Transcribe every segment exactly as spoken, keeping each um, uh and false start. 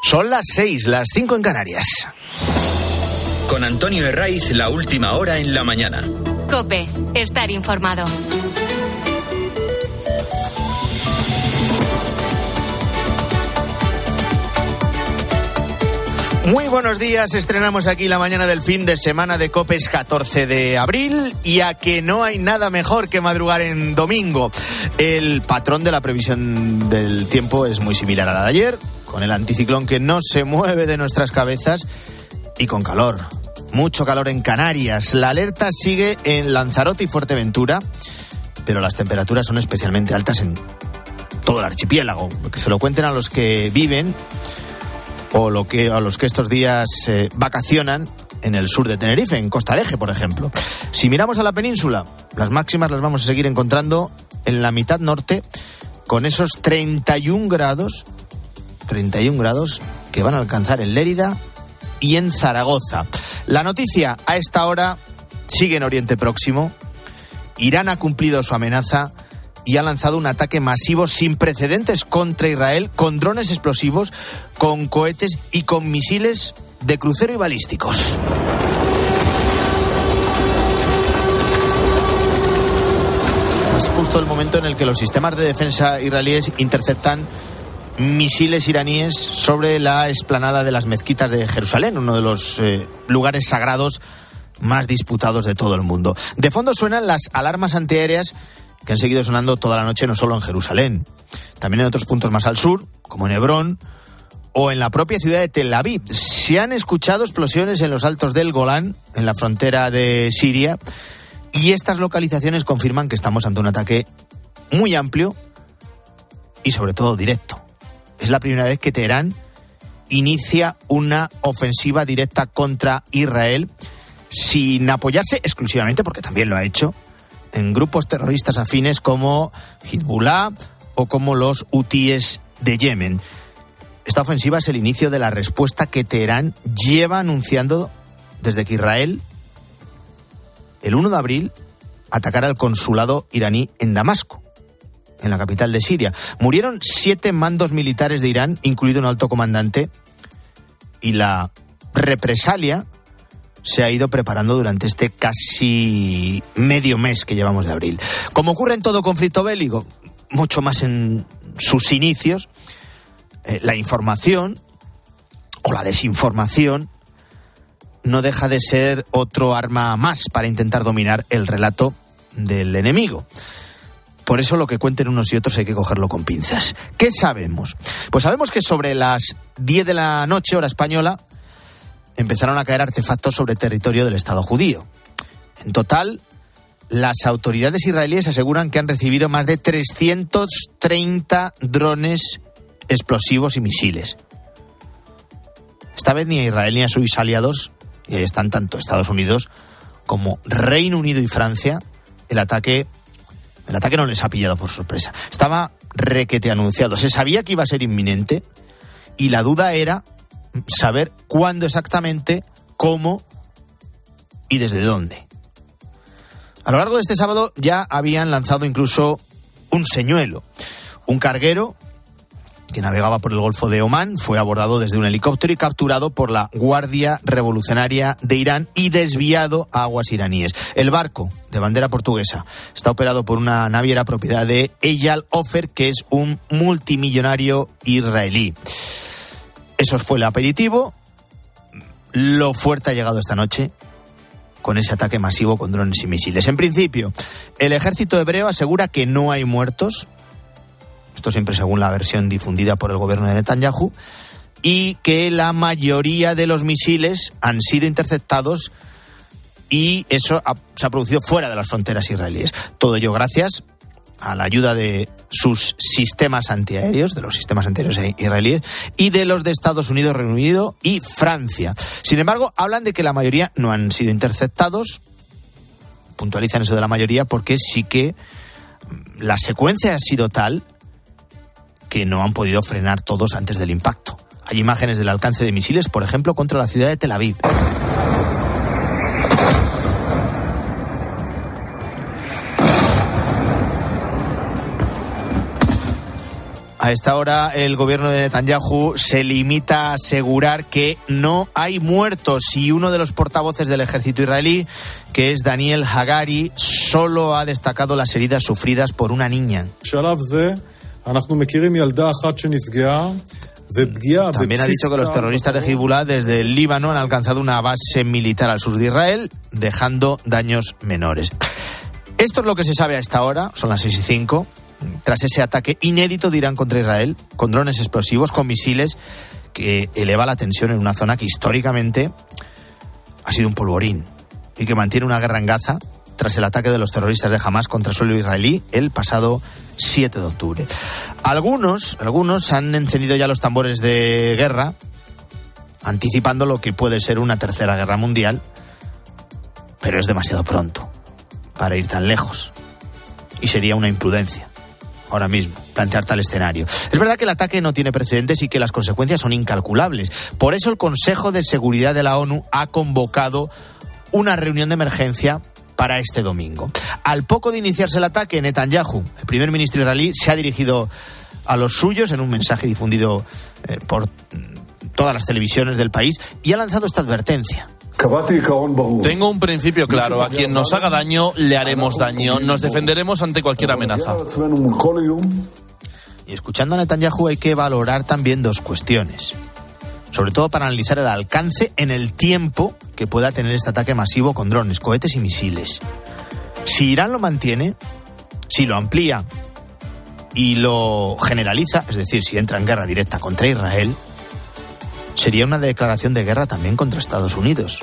Son las seis, las cinco en Canarias. Con Antonio Herraiz, la última hora en la mañana. COPE, estar informado. Muy buenos días, estrenamos aquí la mañana del fin de semana de COPE, es catorce de abril y a que no hay nada mejor que madrugar en domingo. El patrón de la previsión del tiempo es muy similar a la de ayer, con el anticiclón que no se mueve de nuestras cabezas y con calor, mucho calor en Canarias. La alerta sigue en Lanzarote y Fuerteventura, pero las temperaturas son especialmente altas en todo el archipiélago, que se lo cuenten a los que viven o lo que, a los que estos días eh, vacacionan en el sur de Tenerife, en Costa de Eje, por ejemplo. Si miramos a la península, las máximas las vamos a seguir encontrando en la mitad norte, con esos treinta y un grados, treinta y un grados que van a alcanzar en Lérida y en Zaragoza. La noticia a esta hora sigue en Oriente Próximo. Irán ha cumplido su amenaza y ha lanzado un ataque masivo sin precedentes contra Israel, con drones explosivos, con cohetes y con misiles de crucero y balísticos. Es justo el momento en el que los sistemas de defensa israelíes interceptan misiles iraníes sobre la explanada de las mezquitas de Jerusalén, uno de los eh, lugares sagrados más disputados de todo el mundo. De fondo suenan las alarmas antiaéreas que han seguido sonando toda la noche, no solo en Jerusalén, también en otros puntos más al sur, como en Hebrón o en la propia ciudad de Tel Aviv. Se han escuchado explosiones en los altos del Golán, en la frontera de Siria, y estas localizaciones confirman que estamos ante un ataque muy amplio y sobre todo directo. Es la primera vez que Teherán inicia una ofensiva directa contra Israel sin apoyarse exclusivamente, porque también lo ha hecho, en grupos terroristas afines como Hezbollah o como los hutíes de Yemen. Esta ofensiva es el inicio de la respuesta que Teherán lleva anunciando desde que Israel, el uno de abril, atacara el consulado iraní en Damasco, en la capital de Siria. Murieron siete mandos militares de Irán, incluido un alto comandante, y la represalia se ha ido preparando durante este casi medio mes que llevamos de abril. Como ocurre en todo conflicto bélico, mucho más en sus inicios, eh, la información o la desinformación no deja de ser otro arma más para intentar dominar el relato del enemigo. Por eso lo que cuenten unos y otros hay que cogerlo con pinzas. ¿Qué sabemos? Pues sabemos que sobre las diez de la noche, hora española, empezaron a caer artefactos sobre territorio del Estado judío. En total, las autoridades israelíes aseguran que han recibido más de trescientos treinta drones explosivos y misiles. Esta vez ni a Israel ni a sus aliados, y ahí están tanto Estados Unidos como Reino Unido y Francia, el ataque, el ataque no les ha pillado por sorpresa. Estaba requete anunciado. Se sabía que iba a ser inminente y la duda era saber cuándo exactamente, cómo y desde dónde. A lo largo de este sábado ya habían lanzado incluso un señuelo. Un carguero que navegaba por el Golfo de Omán fue abordado desde un helicóptero y capturado por la Guardia Revolucionaria de Irán y desviado a aguas iraníes. El barco, de bandera portuguesa, está operado por una naviera propiedad de Eyal Ofer, que es un multimillonario israelí. Eso fue el aperitivo. Lo fuerte ha llegado esta noche con ese ataque masivo con drones y misiles. En principio, el ejército hebreo asegura que no hay muertos, esto siempre según la versión difundida por el gobierno de Netanyahu, y que la mayoría de los misiles han sido interceptados y eso ha, se ha producido fuera de las fronteras israelíes. Todo ello gracias a la ayuda de sus sistemas antiaéreos, de los sistemas antiaéreos israelíes y de los de Estados Unidos, Reino Unido y Francia. Sin embargo, hablan de que la mayoría no han sido interceptados. Puntualizan eso de la mayoría porque sí que la secuencia ha sido tal que no han podido frenar todos antes del impacto. Hay imágenes del alcance de misiles, por ejemplo, contra la ciudad de Tel Aviv. A esta hora el gobierno de Netanyahu se limita a asegurar que no hay muertos y uno de los portavoces del ejército israelí, que es Daniel Hagari, solo ha destacado las heridas sufridas por una niña. También ha dicho que los terroristas de Hezbollah desde el Líbano han alcanzado una base militar al sur de Israel, dejando daños menores. Esto es lo que se sabe a esta hora, son las seis y cinco. Tras ese ataque inédito de Irán contra Israel, con drones explosivos, con misiles, que eleva la tensión en una zona que históricamente ha sido un polvorín y que mantiene una guerra en Gaza tras el ataque de los terroristas de Hamas contra suelo israelí el pasado siete de octubre. Algunos, algunos han encendido ya los tambores de guerra, anticipando lo que puede ser una tercera guerra mundial, pero es demasiado pronto para ir tan lejos y sería una imprudencia ahora mismo plantear tal escenario. Es verdad que el ataque no tiene precedentes y que las consecuencias son incalculables. Por eso el Consejo de Seguridad de la ONU ha convocado una reunión de emergencia para este domingo. Al poco de iniciarse el ataque, Netanyahu, el primer ministro israelí, se ha dirigido a los suyos en un mensaje difundido eh, por todas las televisiones del país y ha lanzado esta advertencia. Tengo un principio claro, a quien nos haga daño, le haremos daño, nos defenderemos ante cualquier amenaza. Y escuchando a Netanyahu hay que valorar también dos cuestiones, sobre todo para analizar el alcance en el tiempo que pueda tener este ataque masivo con drones, cohetes y misiles. Si Irán lo mantiene, si lo amplía y lo generaliza, es decir, si entra en guerra directa contra Israel, sería una declaración de guerra también contra Estados Unidos.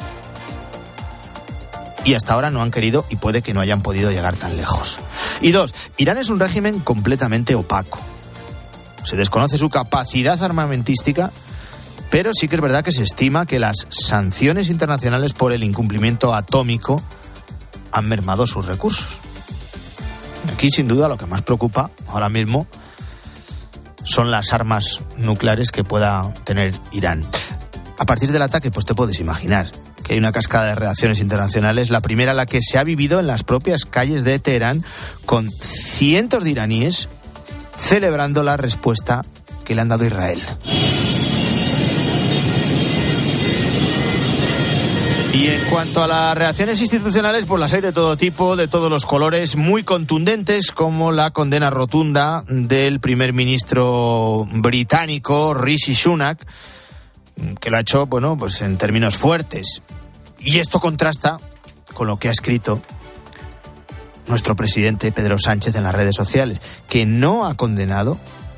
Y hasta ahora no han querido y puede que no hayan podido llegar tan lejos. Y dos, Irán es un régimen completamente opaco. Se desconoce su capacidad armamentística, pero sí que es verdad que se estima que las sanciones internacionales por el incumplimiento atómico han mermado sus recursos. Aquí, sin duda, lo que más preocupa ahora mismo son las armas nucleares que pueda tener Irán. A partir del ataque, pues te puedes imaginar que hay una cascada de reacciones internacionales, la primera la que se ha vivido en las propias calles de Teherán, con cientos de iraníes celebrando la respuesta que le han dado a Israel. Y en cuanto a las reacciones institucionales, pues las hay de todo tipo, de todos los colores, muy contundentes, como la condena rotunda del primer ministro británico, Rishi Sunak, que lo ha hecho, bueno, pues en términos fuertes. Y esto contrasta con lo que ha escrito nuestro presidente Pedro Sánchez en las redes sociales, que no ha condenado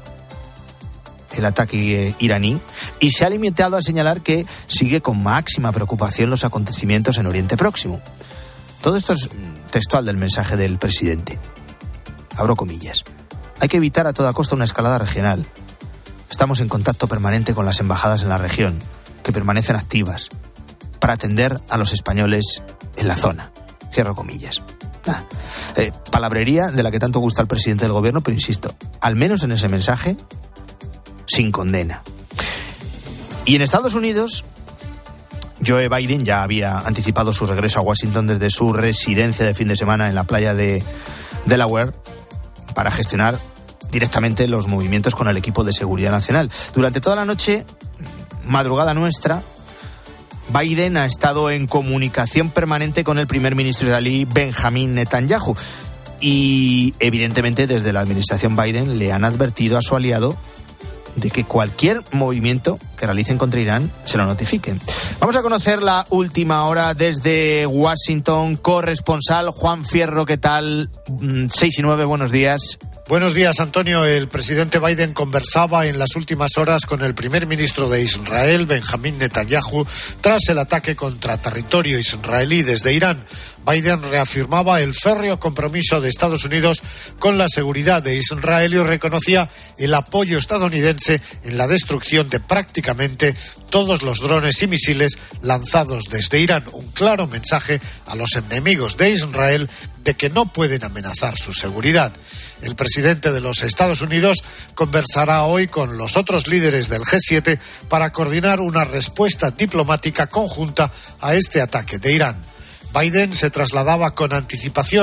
el ataque iraní y se ha limitado a señalar que sigue con máxima preocupación los acontecimientos en Oriente Próximo. Todo esto es textual del mensaje del presidente. Abro comillas. Hay que evitar a toda costa una escalada regional. Estamos en contacto permanente con las embajadas en la región, que permanecen activas, para atender a los españoles en la zona. Cierro comillas. Ah, eh, palabrería de la que tanto gusta al presidente del gobierno, pero insisto, al menos en ese mensaje, sin condena. Y en Estados Unidos, Joe Biden ya había anticipado su regreso a Washington desde su residencia de fin de semana en la playa de Delaware para gestionar directamente los movimientos con el equipo de seguridad nacional. Durante toda la noche, madrugada nuestra, Biden ha estado en comunicación permanente con el primer ministro israelí Benjamín Netanyahu y evidentemente desde la administración Biden le han advertido a su aliado de que cualquier movimiento que realicen contra Irán se lo notifiquen. Vamos a conocer la última hora desde Washington. Corresponsal Juan Fierro, ¿qué tal? seis y nueve, buenos días. Buenos días, Antonio. El presidente Biden conversaba en las últimas horas con el primer ministro de Israel, Benjamín Netanyahu, tras el ataque contra territorio israelí desde Irán. Biden reafirmaba el férreo compromiso de Estados Unidos con la seguridad de Israel y reconocía el apoyo estadounidense en la destrucción de prácticamente todos los drones y misiles lanzados desde Irán. Un claro mensaje a los enemigos de Israel de que no pueden amenazar su seguridad. El presidente de los Estados Unidos conversará hoy con los otros líderes del G siete para coordinar una respuesta diplomática conjunta a este ataque de Irán. Biden se trasladaba con anticipación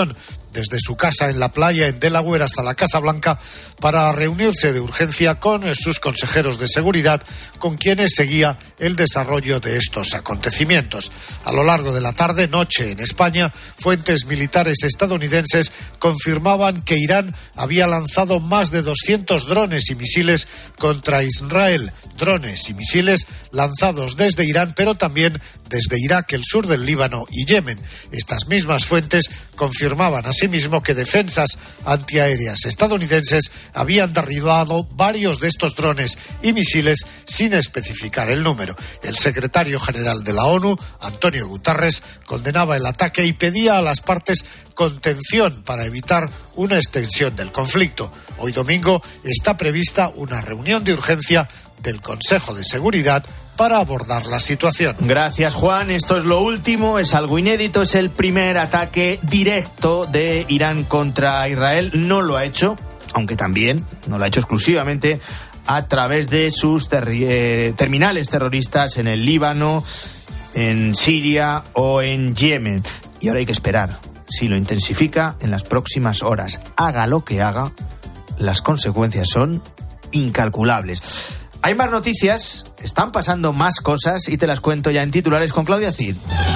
desde su casa en la playa en Delaware hasta la Casa Blanca para reunirse de urgencia con sus consejeros de seguridad, con quienes seguía el desarrollo de estos acontecimientos. A lo largo de la tarde-noche en España, fuentes militares estadounidenses confirmaban que Irán había lanzado más de doscientos drones y misiles contra Israel. Drones y misiles lanzados desde Irán, pero también desde Irak, el sur del Líbano y Yemen. Estas mismas fuentes confirmaban asimismo que defensas antiaéreas estadounidenses habían derribado varios de estos drones y misiles sin especificar el número. El secretario general de la ONU, Antonio Guterres, condenaba el ataque y pedía a las partes contención para evitar una extensión del conflicto. Hoy domingo está prevista una reunión de urgencia del Consejo de Seguridad para abordar la situación. Gracias, Juan. Esto es lo último, es algo inédito, es el primer ataque directo de Irán contra Israel. No lo ha hecho, aunque también no lo ha hecho exclusivamente a través de sus ter- eh, terminales terroristas en el Líbano, en Siria o en Yemen. Y ahora hay que esperar si lo intensifica en las próximas horas. Haga lo que haga, las consecuencias son incalculables. Hay más noticias, están pasando más cosas y te las cuento ya en titulares con Claudia Cid.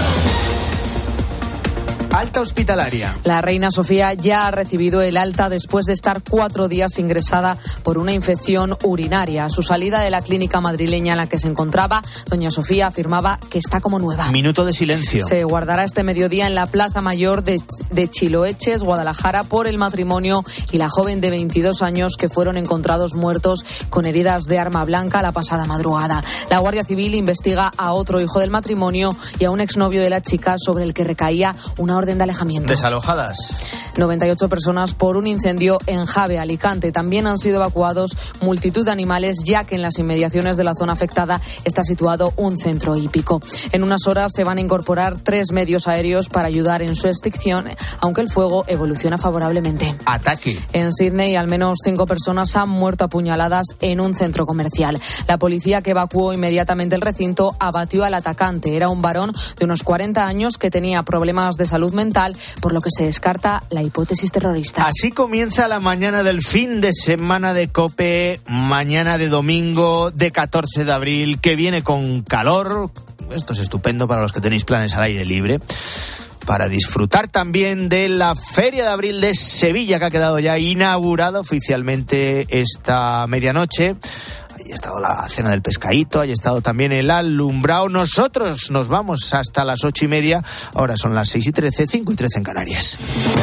Alta hospitalaria. La reina Sofía ya ha recibido el alta después de estar cuatro días ingresada por una infección urinaria. A su salida de la clínica madrileña en la que se encontraba, doña Sofía afirmaba que está como nueva. Minuto de silencio. Se guardará este mediodía en la Plaza Mayor de, de Chiloeches, Guadalajara, por el matrimonio y la joven de veintidós años que fueron encontrados muertos con heridas de arma blanca la pasada madrugada. La Guardia Civil investiga a otro hijo del matrimonio y a un exnovio de la chica sobre el que recaía una orden de alejamiento. Desalojadas. noventa y ocho personas por un incendio en Jave, Alicante. También han sido evacuados multitud de animales, ya que en las inmediaciones de la zona afectada está situado un centro hípico. En unas horas se van a incorporar tres medios aéreos para ayudar en su extinción, aunque el fuego evoluciona favorablemente. Ataque. En Sídney, al menos cinco personas han muerto apuñaladas en un centro comercial. La policía, que evacuó inmediatamente el recinto, abatió al atacante. Era un varón de unos cuarenta años que tenía problemas de salud mental, por lo que se descarta la hipótesis terrorista. Así comienza la mañana del fin de semana de COPE, mañana de domingo de catorce de abril, que viene con calor. Esto es estupendo para los que tenéis planes al aire libre, para disfrutar también de la Feria de Abril de Sevilla, que ha quedado ya inaugurada oficialmente esta medianoche. Ahí ha estado la cena del pescadito, ahí ha estado también el alumbrado. Nosotros nos vamos hasta las ocho y media. Ahora son las seis y trece, cinco y trece en Canarias.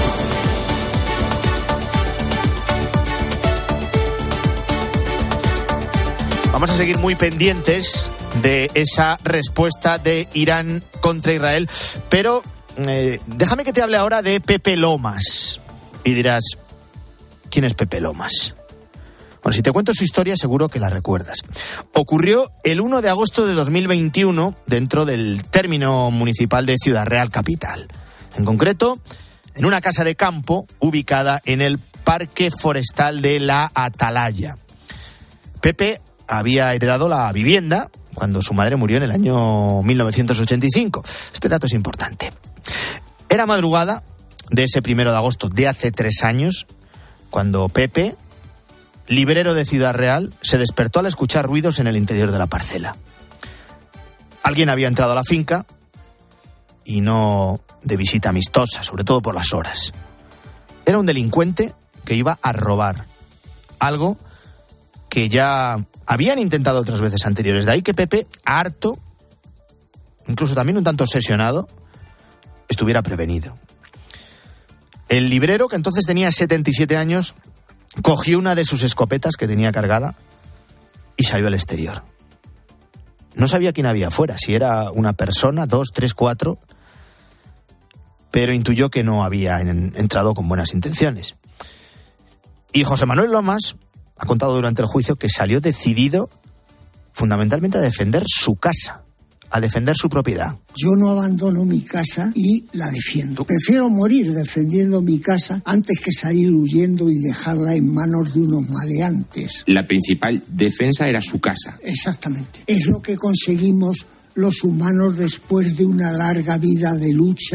Vamos a seguir muy pendientes de esa respuesta de Irán contra Israel, pero eh, déjame que te hable ahora de Pepe Lomas. Y dirás, ¿quién es Pepe Lomas? Bueno, si te cuento su historia, seguro que la recuerdas. Ocurrió el uno de agosto de dos mil veintiuno dentro del término municipal de Ciudad Real Capital. En concreto, en una casa de campo ubicada en el Parque Forestal de la Atalaya. Pepe había heredado la vivienda cuando su madre murió en el año mil novecientos ochenta y cinco. Este dato es importante. Era madrugada de ese primero de agosto de hace tres años, cuando Pepe, librero de Ciudad Real, se despertó al escuchar ruidos en el interior de la parcela. Alguien había entrado a la finca y no de visita amistosa, sobre todo por las horas. Era un delincuente que iba a robar algo que ya habían intentado otras veces anteriores. De ahí que Pepe, harto, incluso también un tanto obsesionado, estuviera prevenido. El librero, que entonces tenía setenta y siete años, cogió una de sus escopetas que tenía cargada y salió al exterior. No sabía quién había afuera, si era una persona, dos, tres, cuatro, pero intuyó que no había entrado con buenas intenciones. Y José Manuel Lomas ha contado durante el juicio que salió decidido fundamentalmente a defender su casa, a defender su propiedad. Yo no abandono mi casa y la defiendo. Prefiero morir defendiendo mi casa antes que salir huyendo y dejarla en manos de unos maleantes. La principal defensa era su casa. Exactamente. Es lo que conseguimos los humanos después de una larga vida de lucha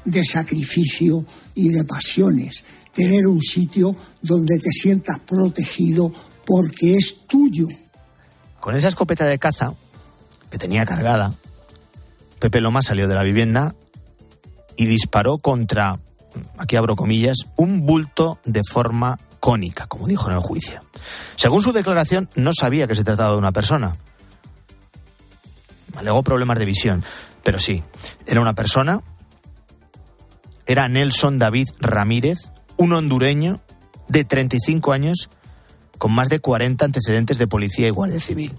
de sacrificio y de pasiones. Tener un sitio donde te sientas protegido porque es tuyo. Con esa escopeta de caza que tenía cargada, Pepe Loma salió de la vivienda y disparó contra, aquí abro comillas, un bulto de forma cónica, como dijo en el juicio. Según su declaración, no sabía que se trataba de una persona. Alegó problemas de visión, pero sí, era una persona. Era Nelson David Ramírez, un hondureño de treinta y cinco años con más de cuarenta antecedentes de policía y guardia civil.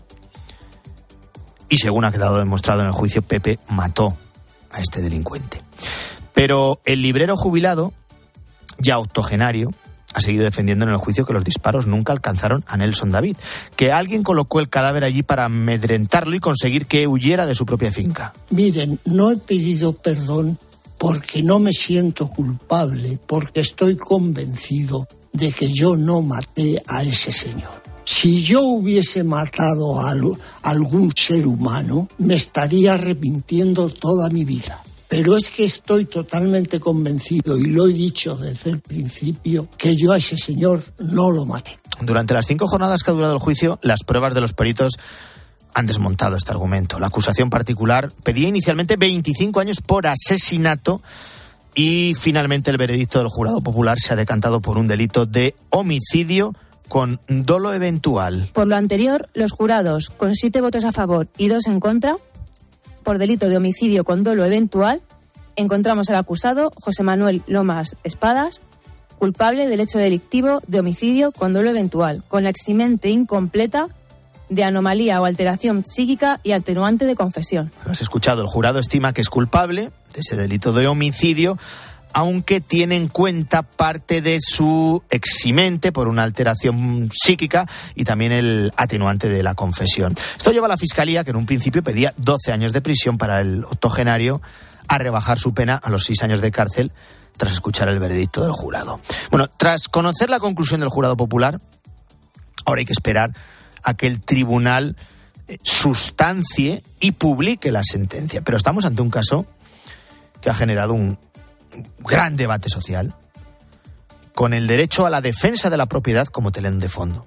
Y según ha quedado demostrado en el juicio, Pepe mató a este delincuente. Pero el librero jubilado, ya octogenario, ha seguido defendiendo en el juicio que los disparos nunca alcanzaron a Nelson David, que alguien colocó el cadáver allí para amedrentarlo y conseguir que huyera de su propia finca. Miren, no he pedido perdón porque no me siento culpable, porque estoy convencido de que yo no maté a ese señor. Si yo hubiese matado a algún ser humano, me estaría arrepintiendo toda mi vida. Pero es que estoy totalmente convencido, y lo he dicho desde el principio, que yo a ese señor no lo maté. Durante las cinco jornadas que ha durado el juicio, las pruebas de los peritos han desmontado este argumento. La acusación particular pedía inicialmente veinticinco años por asesinato y finalmente el veredicto del jurado popular se ha decantado por un delito de homicidio con dolo eventual. Por lo anterior, los jurados, con siete votos a favor y dos en contra, por delito de homicidio con dolo eventual, encontramos al acusado, José Manuel Lomas Espadas, culpable del hecho delictivo de homicidio con dolo eventual, con la eximente incompleta de anomalía o alteración psíquica y atenuante de confesión. Lo has escuchado, el jurado estima que es culpable de ese delito de homicidio, aunque tiene en cuenta parte de su eximente por una alteración psíquica y también el atenuante de la confesión. Esto lleva a la Fiscalía, que en un principio pedía doce años de prisión para el octogenario, a rebajar su pena a los seis años de cárcel tras escuchar el veredicto del jurado. Bueno, tras conocer la conclusión del jurado popular, ahora hay que esperar a que el tribunal sustancie y publique la sentencia. Pero estamos ante un caso que ha generado un gran debate social, con el derecho a la defensa de la propiedad como telón de fondo.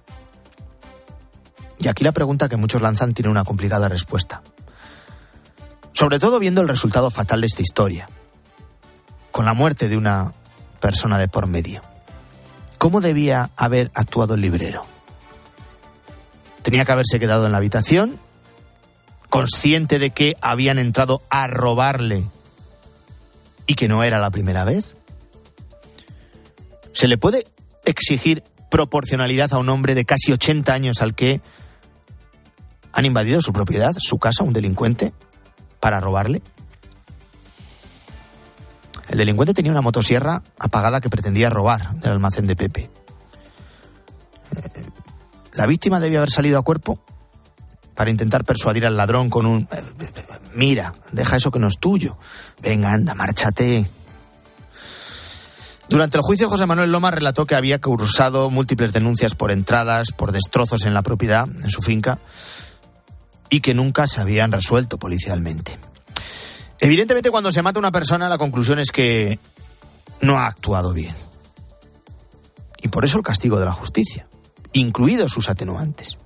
Y aquí la pregunta que muchos lanzan tiene una complicada respuesta. Sobre todo viendo el resultado fatal de esta historia, con la muerte de una persona de por medio. ¿Cómo debía haber actuado el librero? Tenía que haberse quedado en la habitación, consciente de que habían entrado a robarle y que no era la primera vez. ¿Se le puede exigir proporcionalidad a un hombre de casi ochenta años al que han invadido su propiedad, su casa, un delincuente, para robarle? El delincuente tenía una motosierra apagada que pretendía robar del almacén de Pepe. ¿La víctima debía haber salido a cuerpo para intentar persuadir al ladrón con un mira, deja eso que no es tuyo, venga, anda, márchate? Durante el juicio, José Manuel Lomas relató que había cursado múltiples denuncias por entradas, por destrozos en la propiedad, en su finca, y que nunca se habían resuelto policialmente. Evidentemente, cuando se mata a una persona, la conclusión es que no ha actuado bien. Y por eso el castigo de la justicia, incluidos sus atenuantes.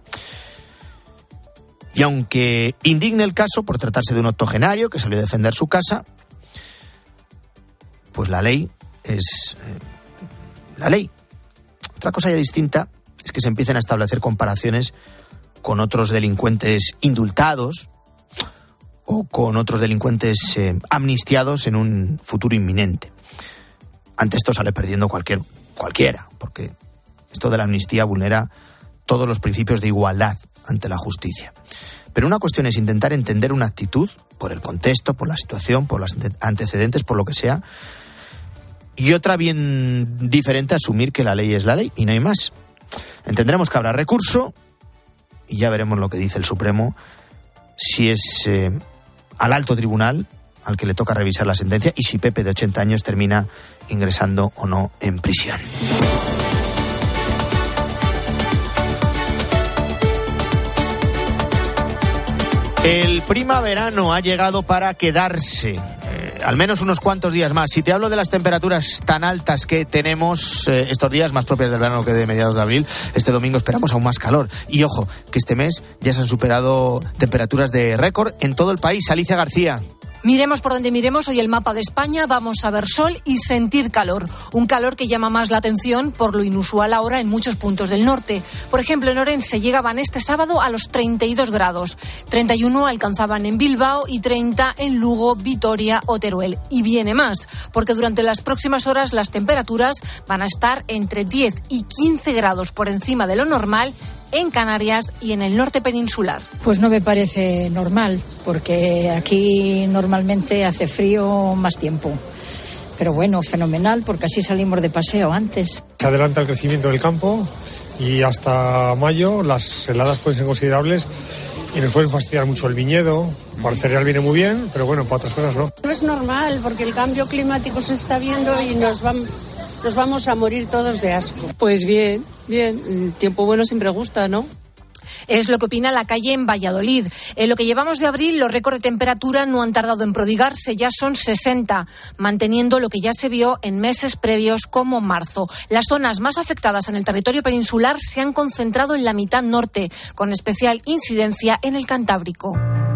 Y aunque indigne el caso por tratarse de un octogenario que salió a defender su casa, pues la ley es eh, la ley. Otra cosa ya distinta es que se empiecen a establecer comparaciones con otros delincuentes indultados o con otros delincuentes eh, amnistiados en un futuro inminente. Ante esto sale perdiendo cualquier cualquiera, porque esto de la amnistía vulnera todos los principios de igualdad ante la justicia. Pero una cuestión es intentar entender una actitud por el contexto, por la situación, por los antecedentes, por lo que sea, y otra bien diferente, asumir que la ley es la ley y no hay más. Entenderemos que habrá recurso y ya veremos lo que dice el Supremo, si es eh, al alto tribunal al que le toca revisar la sentencia y si Pepe, de ochenta años, termina ingresando o no en prisión. El primaverano ha llegado para quedarse. Eh, al menos unos cuantos días más. Si te hablo de las temperaturas tan altas que tenemos eh, estos días, más propias del verano que de mediados de abril, este domingo esperamos aún más calor. Y ojo, que este mes ya se han superado temperaturas de récord en todo el país. Alicia García. Miremos por donde miremos, hoy el mapa de España, vamos a ver sol y sentir calor. Un calor que llama más la atención por lo inusual ahora en muchos puntos del norte. Por ejemplo, en Orense llegaban este sábado a los treinta y dos grados. treinta y uno alcanzaban en Bilbao y treinta en Lugo, Vitoria o Teruel. Y viene más, porque durante las próximas horas las temperaturas van a estar entre diez y quince grados por encima de lo normal en Canarias y en el norte peninsular. Pues no me parece normal, porque aquí normalmente hace frío más tiempo. Pero bueno, fenomenal, porque así salimos de paseo antes. Se adelanta el crecimiento del campo y hasta mayo las heladas pueden ser considerables y nos pueden fastidiar mucho el viñedo. Para el cereal viene muy bien, pero bueno, para otras cosas no. No es normal, porque el cambio climático se está viendo y nos van... Nos vamos a morir todos de asco. Pues bien, bien. Tiempo bueno siempre gusta, ¿no? Es lo que opina La Calle en Valladolid. En lo que llevamos de abril, los récords de temperatura no han tardado en prodigarse, ya son sesenta, manteniendo lo que ya se vio en meses previos como marzo. Las zonas más afectadas en el territorio peninsular se han concentrado en la mitad norte, con especial incidencia en el Cantábrico.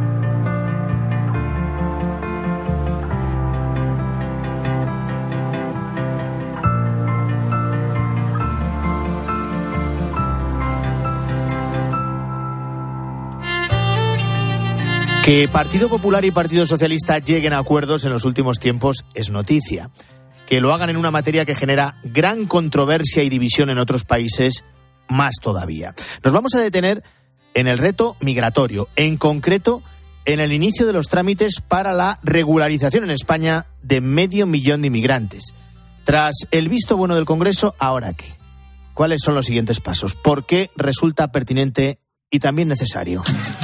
Que Partido Popular y Partido Socialista lleguen a acuerdos en los últimos tiempos es noticia. Que lo hagan en una materia que genera gran controversia y división en otros países, más todavía. Nos vamos a detener en el reto migratorio, en concreto en el inicio de los trámites para la regularización en España de medio millón de inmigrantes. Tras el visto bueno del Congreso, ¿ahora qué? ¿Cuáles son los siguientes pasos? ¿Por qué resulta pertinente y también necesario?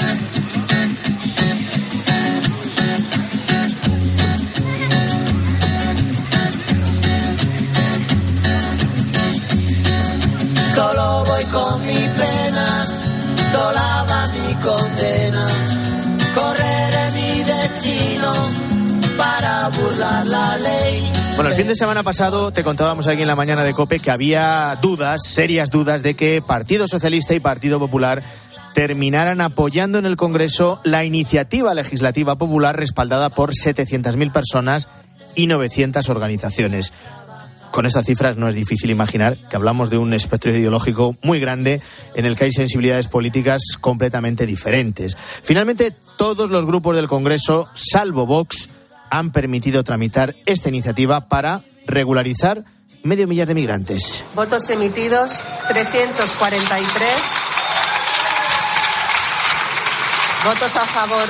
Solo voy con mi pena, sola va mi condena. Correré mi destino para burlar la ley. Bueno, el fin de semana pasado te contábamos aquí en la mañana de COPE que había dudas, serias dudas, de que Partido Socialista y Partido Popular terminaran apoyando en el Congreso la iniciativa legislativa popular respaldada por setecientas mil personas y novecientas organizaciones. Con estas cifras no es difícil imaginar que hablamos de un espectro ideológico muy grande en el que hay sensibilidades políticas completamente diferentes. Finalmente, todos los grupos del Congreso, salvo Vox, han permitido tramitar esta iniciativa para regularizar medio millar de migrantes. Votos emitidos, trescientos cuarenta y tres. Votos a favor.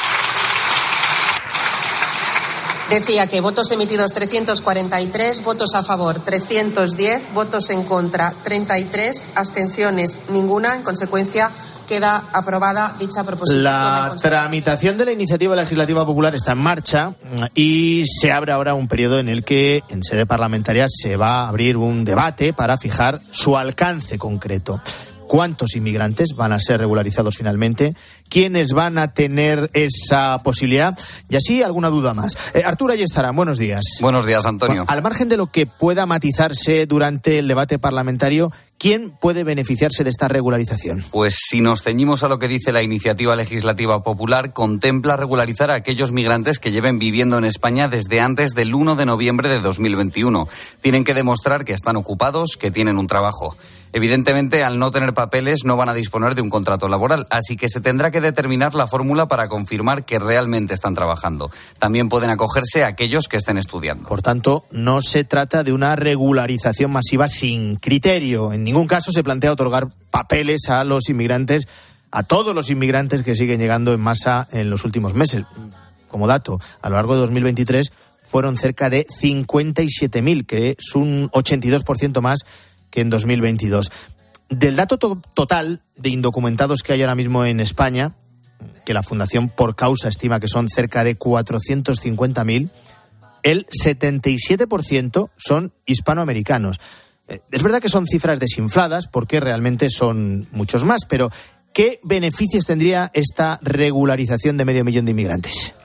Decía que votos emitidos trescientos cuarenta y tres, votos a favor trescientos diez, votos en contra treinta y tres, abstenciones ninguna. En consecuencia, queda aprobada dicha proposición. La tramitación de la iniciativa legislativa popular está en marcha y se abre ahora un periodo en el que en sede parlamentaria se va a abrir un debate para fijar su alcance concreto. ¿Cuántos inmigrantes van a ser regularizados finalmente? ¿Quiénes van a tener esa posibilidad? Y así alguna duda más. Eh, Arturo Ayestarán, buenos días. Buenos días, Antonio. Bueno, al margen de lo que pueda matizarse durante el debate parlamentario, ¿quién puede beneficiarse de esta regularización? Pues si nos ceñimos a lo que dice la iniciativa legislativa popular, contempla regularizar a aquellos migrantes que lleven viviendo en España desde antes del uno de noviembre de dos mil veintiuno. Tienen que demostrar que están ocupados, que tienen un trabajo. Evidentemente, al no tener papeles, no van a disponer de un contrato laboral, así que se tendrá que determinar la fórmula para confirmar que realmente están trabajando. También pueden acogerse a aquellos que estén estudiando. Por tanto, no se trata de una regularización masiva sin criterio. En ningún caso se plantea otorgar papeles a los inmigrantes, a todos los inmigrantes que siguen llegando en masa en los últimos meses. Como dato, a lo largo de dos mil veintitrés fueron cerca de cincuenta y siete mil, que es un ochenta y dos por ciento más que en dos mil veintidós. Del dato to- total de indocumentados que hay ahora mismo en España, que la Fundación Por Causa estima que son cerca de cuatrocientos cincuenta mil, el setenta y siete por ciento son hispanoamericanos. Es verdad que son cifras desinfladas, porque realmente son muchos más, pero ¿qué beneficios tendría esta regularización de medio millón de inmigrantes?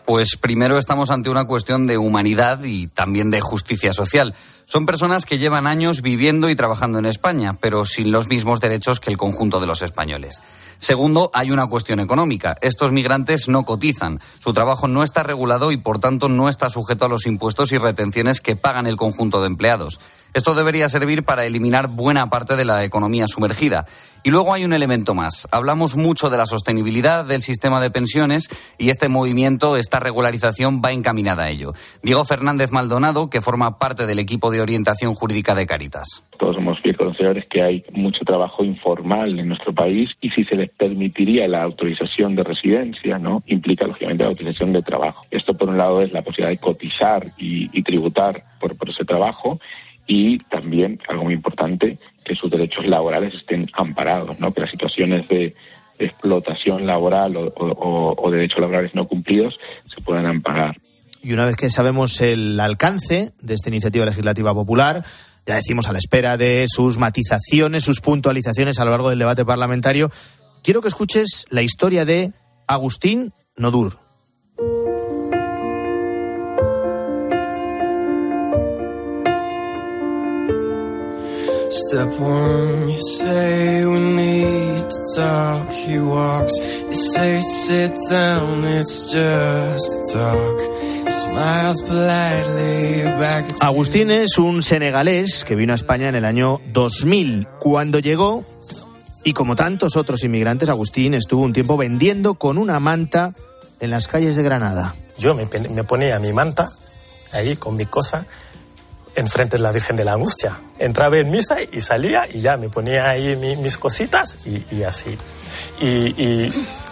Pues primero estamos ante una cuestión de humanidad y también de justicia social. Son personas que llevan años viviendo y trabajando en España, pero sin los mismos derechos que el conjunto de los españoles. Segundo, hay una cuestión económica. Estos migrantes no cotizan. Su trabajo no está regulado y, por tanto, no está sujeto a los impuestos y retenciones que pagan el conjunto de empleados. Esto debería servir para eliminar buena parte de la economía sumergida. Y luego hay un elemento más. Hablamos mucho de la sostenibilidad del sistema de pensiones y este movimiento, esta regularización va encaminada a ello. Diego Fernández Maldonado, que forma parte del equipo de orientación jurídica de Cáritas. Todos somos bien conocedores que hay mucho trabajo informal en nuestro país y si se les permitiría la autorización de residencia, ¿no?, implica lógicamente la autorización de trabajo. Esto por un lado es la posibilidad de cotizar y, y tributar por, por ese trabajo. Y también, algo muy importante, que sus derechos laborales estén amparados, ¿no? Que las situaciones de explotación laboral o, o, o derechos laborales no cumplidos se puedan amparar. Y una vez que sabemos el alcance de esta iniciativa legislativa popular, ya decimos a la espera de sus matizaciones, sus puntualizaciones a lo largo del debate parlamentario, quiero que escuches la historia de Agustín Nodur. Step one, you say we need to talk. He walks, you say sit down, it's just talk. He smiles politely back at you. Agustín es un senegalés que vino a España en el año dos mil. Cuando llegó, y como tantos otros inmigrantes, Agustín estuvo un tiempo vendiendo con una manta en las calles de Granada. Yo me, me ponía mi manta ahí con mi cosa enfrente de la Virgen de la Angustia. Entraba en misa y salía y ya me ponía ahí mi, mis cositas y, y así. Y, y,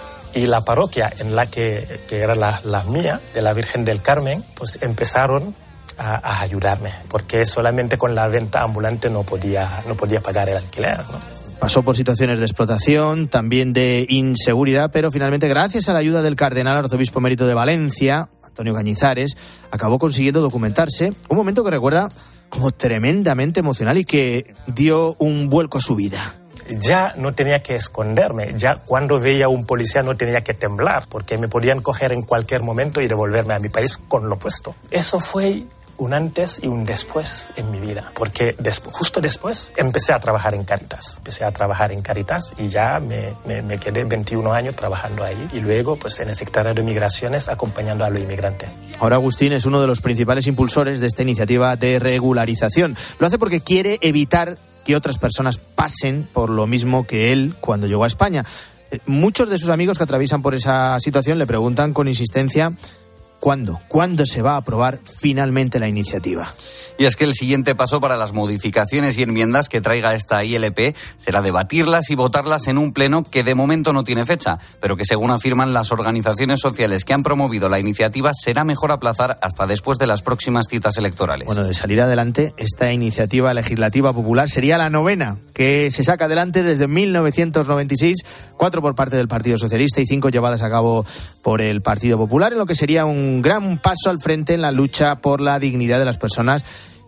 y la parroquia en la que, que era la, la mía, de la Virgen del Carmen, pues empezaron a, a ayudarme, porque solamente con la venta ambulante no podía, no podía pagar el alquiler, ¿no? Pasó por situaciones de explotación, también de inseguridad, pero finalmente, gracias a la ayuda del cardenal arzobispo emérito de Valencia, Antonio Cañizares, acabó consiguiendo documentarse. Un momento que recuerda como tremendamente emocional y que dio un vuelco a su vida. Ya no tenía que esconderme, ya cuando veía a un policía no tenía que temblar, porque me podían coger en cualquier momento y devolverme a mi país con lo puesto. Eso fue un antes y un después en mi vida, porque después, justo después empecé a trabajar en Cáritas. Empecé a trabajar en Cáritas y ya me, me, me quedé veintiún años trabajando ahí y luego pues en el secretario de Migraciones acompañando a los inmigrantes. Ahora Agustín es uno de los principales impulsores de esta iniciativa de regularización. Lo hace porque quiere evitar que otras personas pasen por lo mismo que él cuando llegó a España. Muchos de sus amigos que atraviesan por esa situación le preguntan con insistencia ¿cuándo? ¿Cuándo se va a aprobar finalmente la iniciativa? Y es que el siguiente paso para las modificaciones y enmiendas que traiga esta I L P será debatirlas y votarlas en un pleno que de momento no tiene fecha, pero que según afirman las organizaciones sociales que han promovido la iniciativa será mejor aplazar hasta después de las próximas citas electorales. Bueno, de salir adelante, esta iniciativa legislativa popular sería la novena que se saca adelante desde mil novecientos noventa y seis, cuatro por parte del Partido Socialista y cinco llevadas a cabo por el Partido Popular, en lo que sería un gran paso al frente en la lucha por la dignidad de las personas.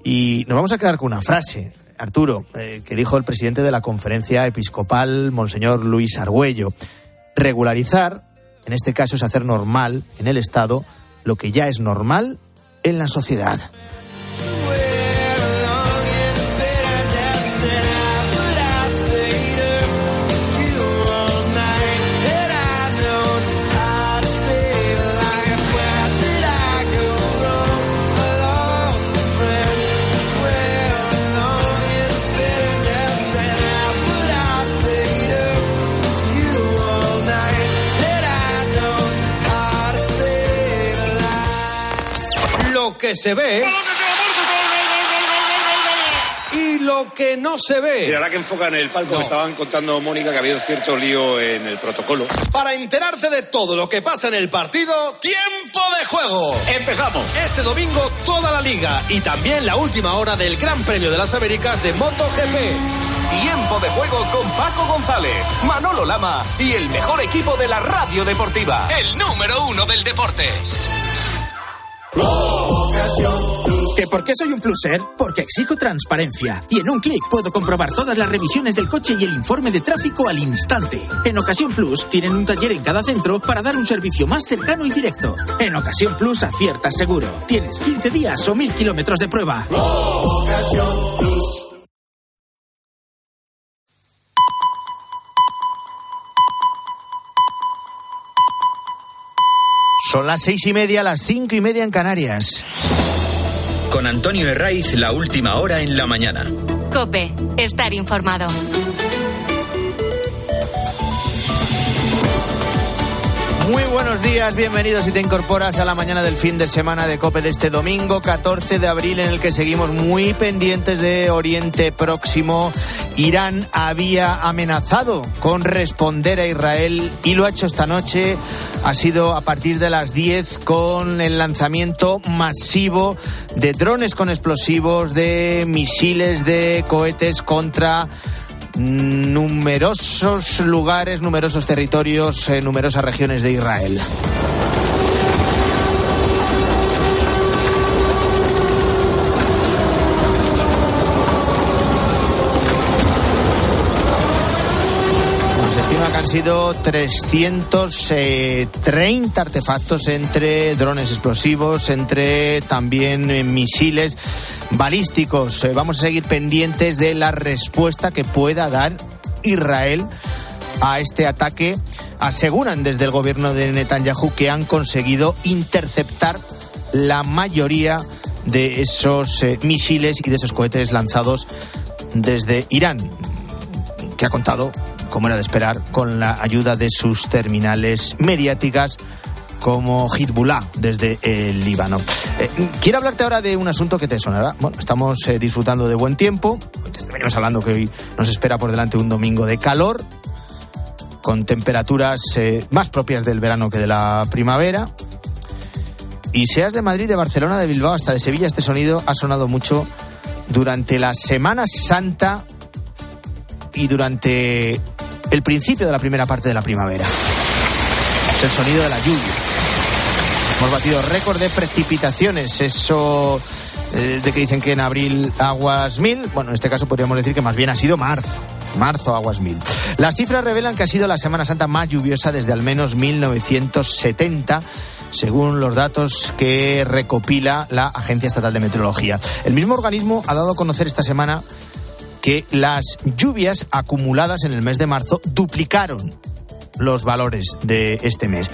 Y nos vamos a quedar con una frase, Arturo, eh, que dijo el presidente de la Conferencia Episcopal, Monseñor Luis Argüello. Regularizar, en este caso, es hacer normal en el Estado lo que ya es normal en la sociedad. Lo que se ve y lo que no se ve. Mira, ahora que enfocan el palco, no. Me estaban contando, Mónica, que ha habido cierto lío en el protocolo. Para enterarte de todo lo que pasa en el partido, ¡tiempo de juego! ¡Empezamos! Este domingo toda la liga y también la última hora del Gran Premio de las Américas de MotoGP. Tiempo de juego con Paco González, Manolo Lama y el mejor equipo de la radio deportiva. El número uno del deporte. Provocación, luz ¿Que por qué soy un pluser? Porque exijo transparencia. Y en un clic puedo comprobar todas las revisiones del coche y el informe de tráfico al instante. En Ocasión Plus tienen un taller en cada centro para dar un servicio más cercano y directo. En Ocasión Plus aciertas seguro. Tienes quince días o mil kilómetros de prueba. Ocasión Plus. Son las seis y media, las cinco y media en Canarias. Con Antonio Herraiz, la última hora en la mañana. COPE, estar informado. Muy buenos días, bienvenidos si te incorporas a la mañana del fin de semana de COPE de este domingo catorce de abril, en el que seguimos muy pendientes de Oriente Próximo. Irán había amenazado con responder a Israel y lo ha hecho esta noche. Ha sido a partir de las diez con el lanzamiento masivo de drones con explosivos, de misiles, de cohetes contra numerosos lugares, numerosos territorios, eh, numerosas regiones de Israel. Han sido trescientos treinta artefactos, entre drones explosivos, entre también eh, misiles balísticos. Eh, vamos a seguir pendientes de la respuesta que pueda dar Israel a este ataque. Aseguran desde el gobierno de Netanyahu que han conseguido interceptar la mayoría de esos eh, misiles y de esos cohetes lanzados desde Irán, que ha contado, como era de esperar, con la ayuda de sus terminales mediáticas como Hezbollah desde el Líbano. Eh, quiero hablarte ahora de un asunto que te sonará. Bueno, estamos eh, disfrutando de buen tiempo. Venimos hablando que hoy nos espera por delante un domingo de calor, con temperaturas eh, más propias del verano que de la primavera. Y seas de Madrid, de Barcelona, de Bilbao, hasta de Sevilla, este sonido ha sonado mucho durante la Semana Santa y durante el principio de la primera parte de la primavera. Es el sonido de la lluvia. Hemos batido récord de precipitaciones. Eso eh, de que dicen que en abril aguas mil. Bueno, en este caso podríamos decir que más bien ha sido marzo. Marzo aguas mil. Las cifras revelan que ha sido la Semana Santa más lluviosa desde al menos mil novecientos setenta, según los datos que recopila la Agencia Estatal de Meteorología. El mismo organismo ha dado a conocer esta semana que las lluvias acumuladas en el mes de marzo duplicaron los valores de este mes.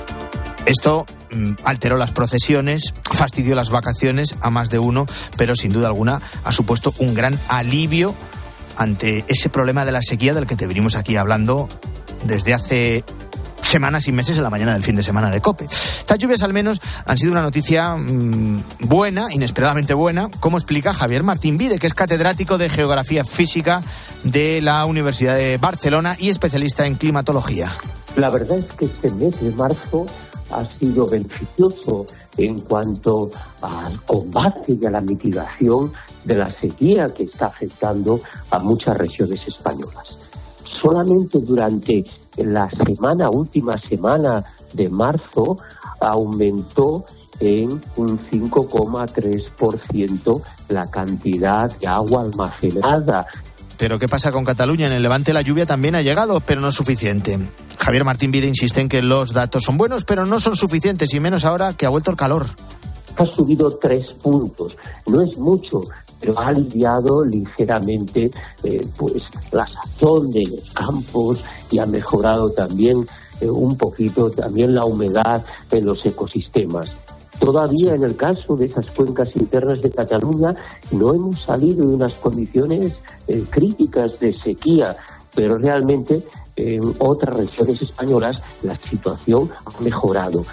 Esto mm, alteró las procesiones, fastidió las vacaciones a más de uno, pero sin duda alguna ha supuesto un gran alivio ante ese problema de la sequía del que te venimos aquí hablando desde hace semanas y meses en la mañana del fin de semana de COPE. Estas lluvias al menos han sido una noticia mmm, buena, inesperadamente buena, como explica Javier Martín Vide, que es catedrático de Geografía Física de la Universidad de Barcelona y especialista en climatología. La verdad es que este mes de marzo ha sido beneficioso en cuanto al combate y a la mitigación de la sequía que está afectando a muchas regiones españolas. Solamente durante la semana, última semana de marzo, aumentó en un cinco coma tres por ciento la cantidad de agua almacenada. Pero ¿qué pasa con Cataluña? En el Levante la lluvia también ha llegado, pero no es suficiente. Javier Martín Vide insiste en que los datos son buenos, pero no son suficientes, y menos ahora que ha vuelto el calor. Ha subido tres puntos, no es mucho, pero ha aliviado ligeramente eh, pues la sazón de los campos y ha mejorado también eh, un poquito también la humedad en los ecosistemas. Todavía en el caso de esas cuencas internas de Cataluña no hemos salido de unas condiciones eh, críticas de sequía, pero realmente en otras regiones españolas la situación ha mejorado.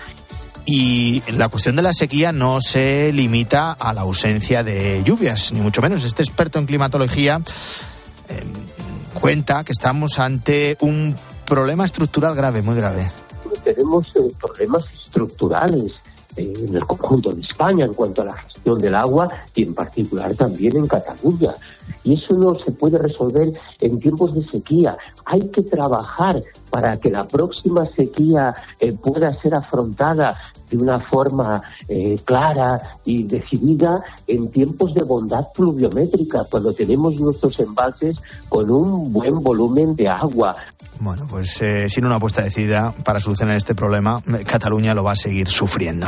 Y la cuestión de la sequía no se limita a la ausencia de lluvias, ni mucho menos. Este experto en climatología eh, cuenta que estamos ante un problema estructural grave, muy grave. Tenemos eh, problemas estructurales eh, en el conjunto de España en cuanto a la gestión del agua y en particular también en Cataluña. Y eso no se puede resolver en tiempos de sequía. Hay que trabajar para que la próxima sequía eh, pueda ser afrontada de una forma eh, clara y decidida en tiempos de bondad pluviométrica, cuando tenemos nuestros embalses con un buen volumen de agua. Bueno, pues eh, sin una apuesta decidida para solucionar este problema, Cataluña lo va a seguir sufriendo.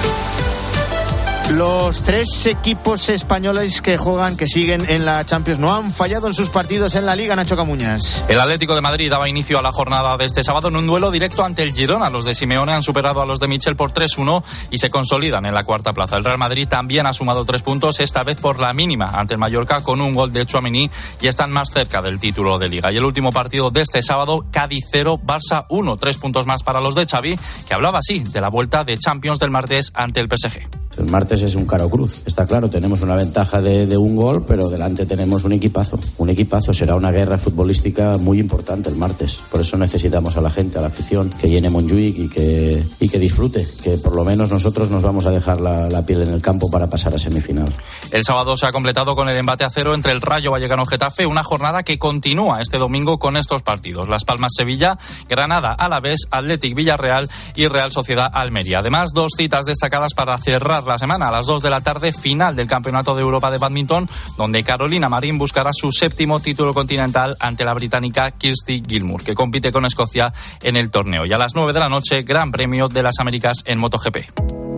Los tres equipos españoles que juegan, que siguen en la Champions, no han fallado en sus partidos en la Liga, Nacho Camuñas. El Atlético de Madrid daba inicio a la jornada de este sábado en un duelo directo ante el Girona. Los de Simeone han superado a los de Michel por tres uno y se consolidan en la cuarta plaza. El Real Madrid también ha sumado tres puntos, esta vez por la mínima ante el Mallorca con un gol de Tchouaméni, y están más cerca del título de Liga. Y el último partido de este sábado, Cádiz cero, Barça uno. Tres puntos más para los de Xavi, que hablaba así de la vuelta de Champions del martes ante el P S G. El martes es un caro cruz. Está claro, tenemos una ventaja de, de un gol, pero delante tenemos un equipazo. Un equipazo. Será una guerra futbolística muy importante el martes. Por eso necesitamos a la gente, a la afición, que llene Montjuic y que, y que disfrute. Que por lo menos nosotros nos vamos a dejar la, la piel en el campo para pasar a semifinal. El sábado se ha completado con el empate a cero entre el Rayo Vallecano-Getafe, una jornada que continúa este domingo con estos partidos: Las Palmas-Sevilla, Granada-Alavés, Athletic-Villarreal y Real Sociedad-Almería. Además, dos citas destacadas para cerrar la semana. A las dos de la tarde, final del Campeonato de Europa de Bádminton, donde Carolina Marín buscará su séptimo título continental ante la británica Kirsty Gilmour, que compite con Escocia en el torneo. Y a las nueve de la noche, Gran Premio de las Américas en MotoGP.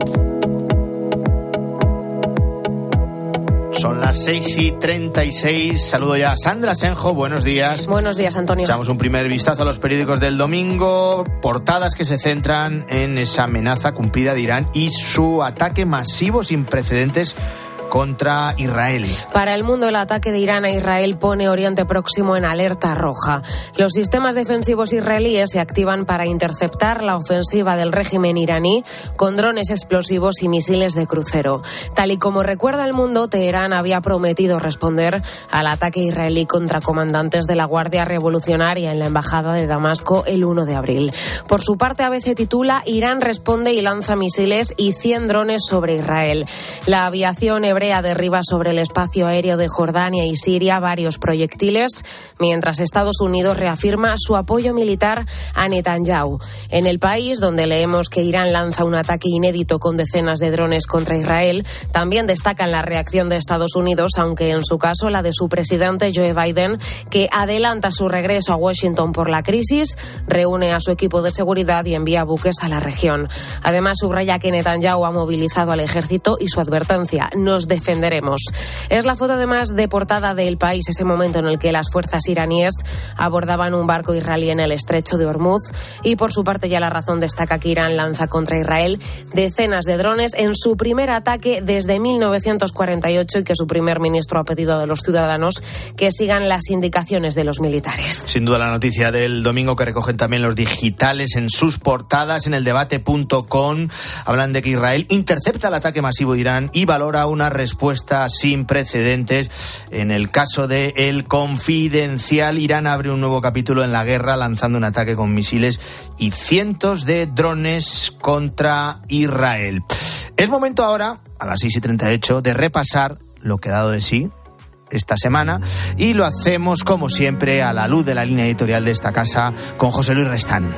Son las seis y treinta y seis. Saludo ya a Sandra Senjo. Buenos días. Buenos días, Antonio. Echamos un primer vistazo a los periódicos del domingo. Portadas que se centran en esa amenaza cumplida de Irán y su ataque masivo sin precedentes contra Israel. Para El Mundo, el ataque de Irán a Israel pone Oriente Próximo en alerta roja. Los sistemas defensivos israelíes se activan para interceptar la ofensiva del régimen iraní con drones explosivos y misiles de crucero. Tal y como recuerda El Mundo, Teherán había prometido responder al ataque israelí contra comandantes de la Guardia Revolucionaria en la Embajada de Damasco el uno de abril. Por su parte, A B C titula: Irán responde y lanza misiles y cien drones sobre Israel. La aviación hebrea derriba sobre el espacio aéreo de Jordania y Siria varios proyectiles, mientras Estados Unidos reafirma su apoyo militar a Netanyahu. En El País, donde leemos que Irán lanza un ataque inédito con decenas de drones contra Israel, también destacan la reacción de Estados Unidos, aunque en su caso la de su presidente Joe Biden, que adelanta su regreso a Washington por la crisis, reúne a su equipo de seguridad y envía buques a la región. Además, subraya que Netanyahu ha movilizado al ejército y su advertencia: nos defenderemos. Es la foto además de portada de El País, ese momento en el que las fuerzas iraníes abordaban un barco israelí en el estrecho de Hormuz, y por su parte ya La Razón destaca que Irán lanza contra Israel decenas de drones en su primer ataque desde mil novecientos cuarenta y ocho y que su primer ministro ha pedido a los ciudadanos que sigan las indicaciones de los militares. Sin duda la noticia del domingo que recogen también los digitales en sus portadas. En el debate punto com hablan de que Israel intercepta el ataque masivo de Irán y valora una respuesta sin precedentes. En el caso de El Confidencial, Irán abre un nuevo capítulo en la guerra lanzando un ataque con misiles y cientos de drones contra Israel. Es momento ahora, a las seis y treinta y ocho, de repasar lo que ha dado de sí esta semana, y lo hacemos como siempre a la luz de la línea editorial de esta casa con José Luis Restán.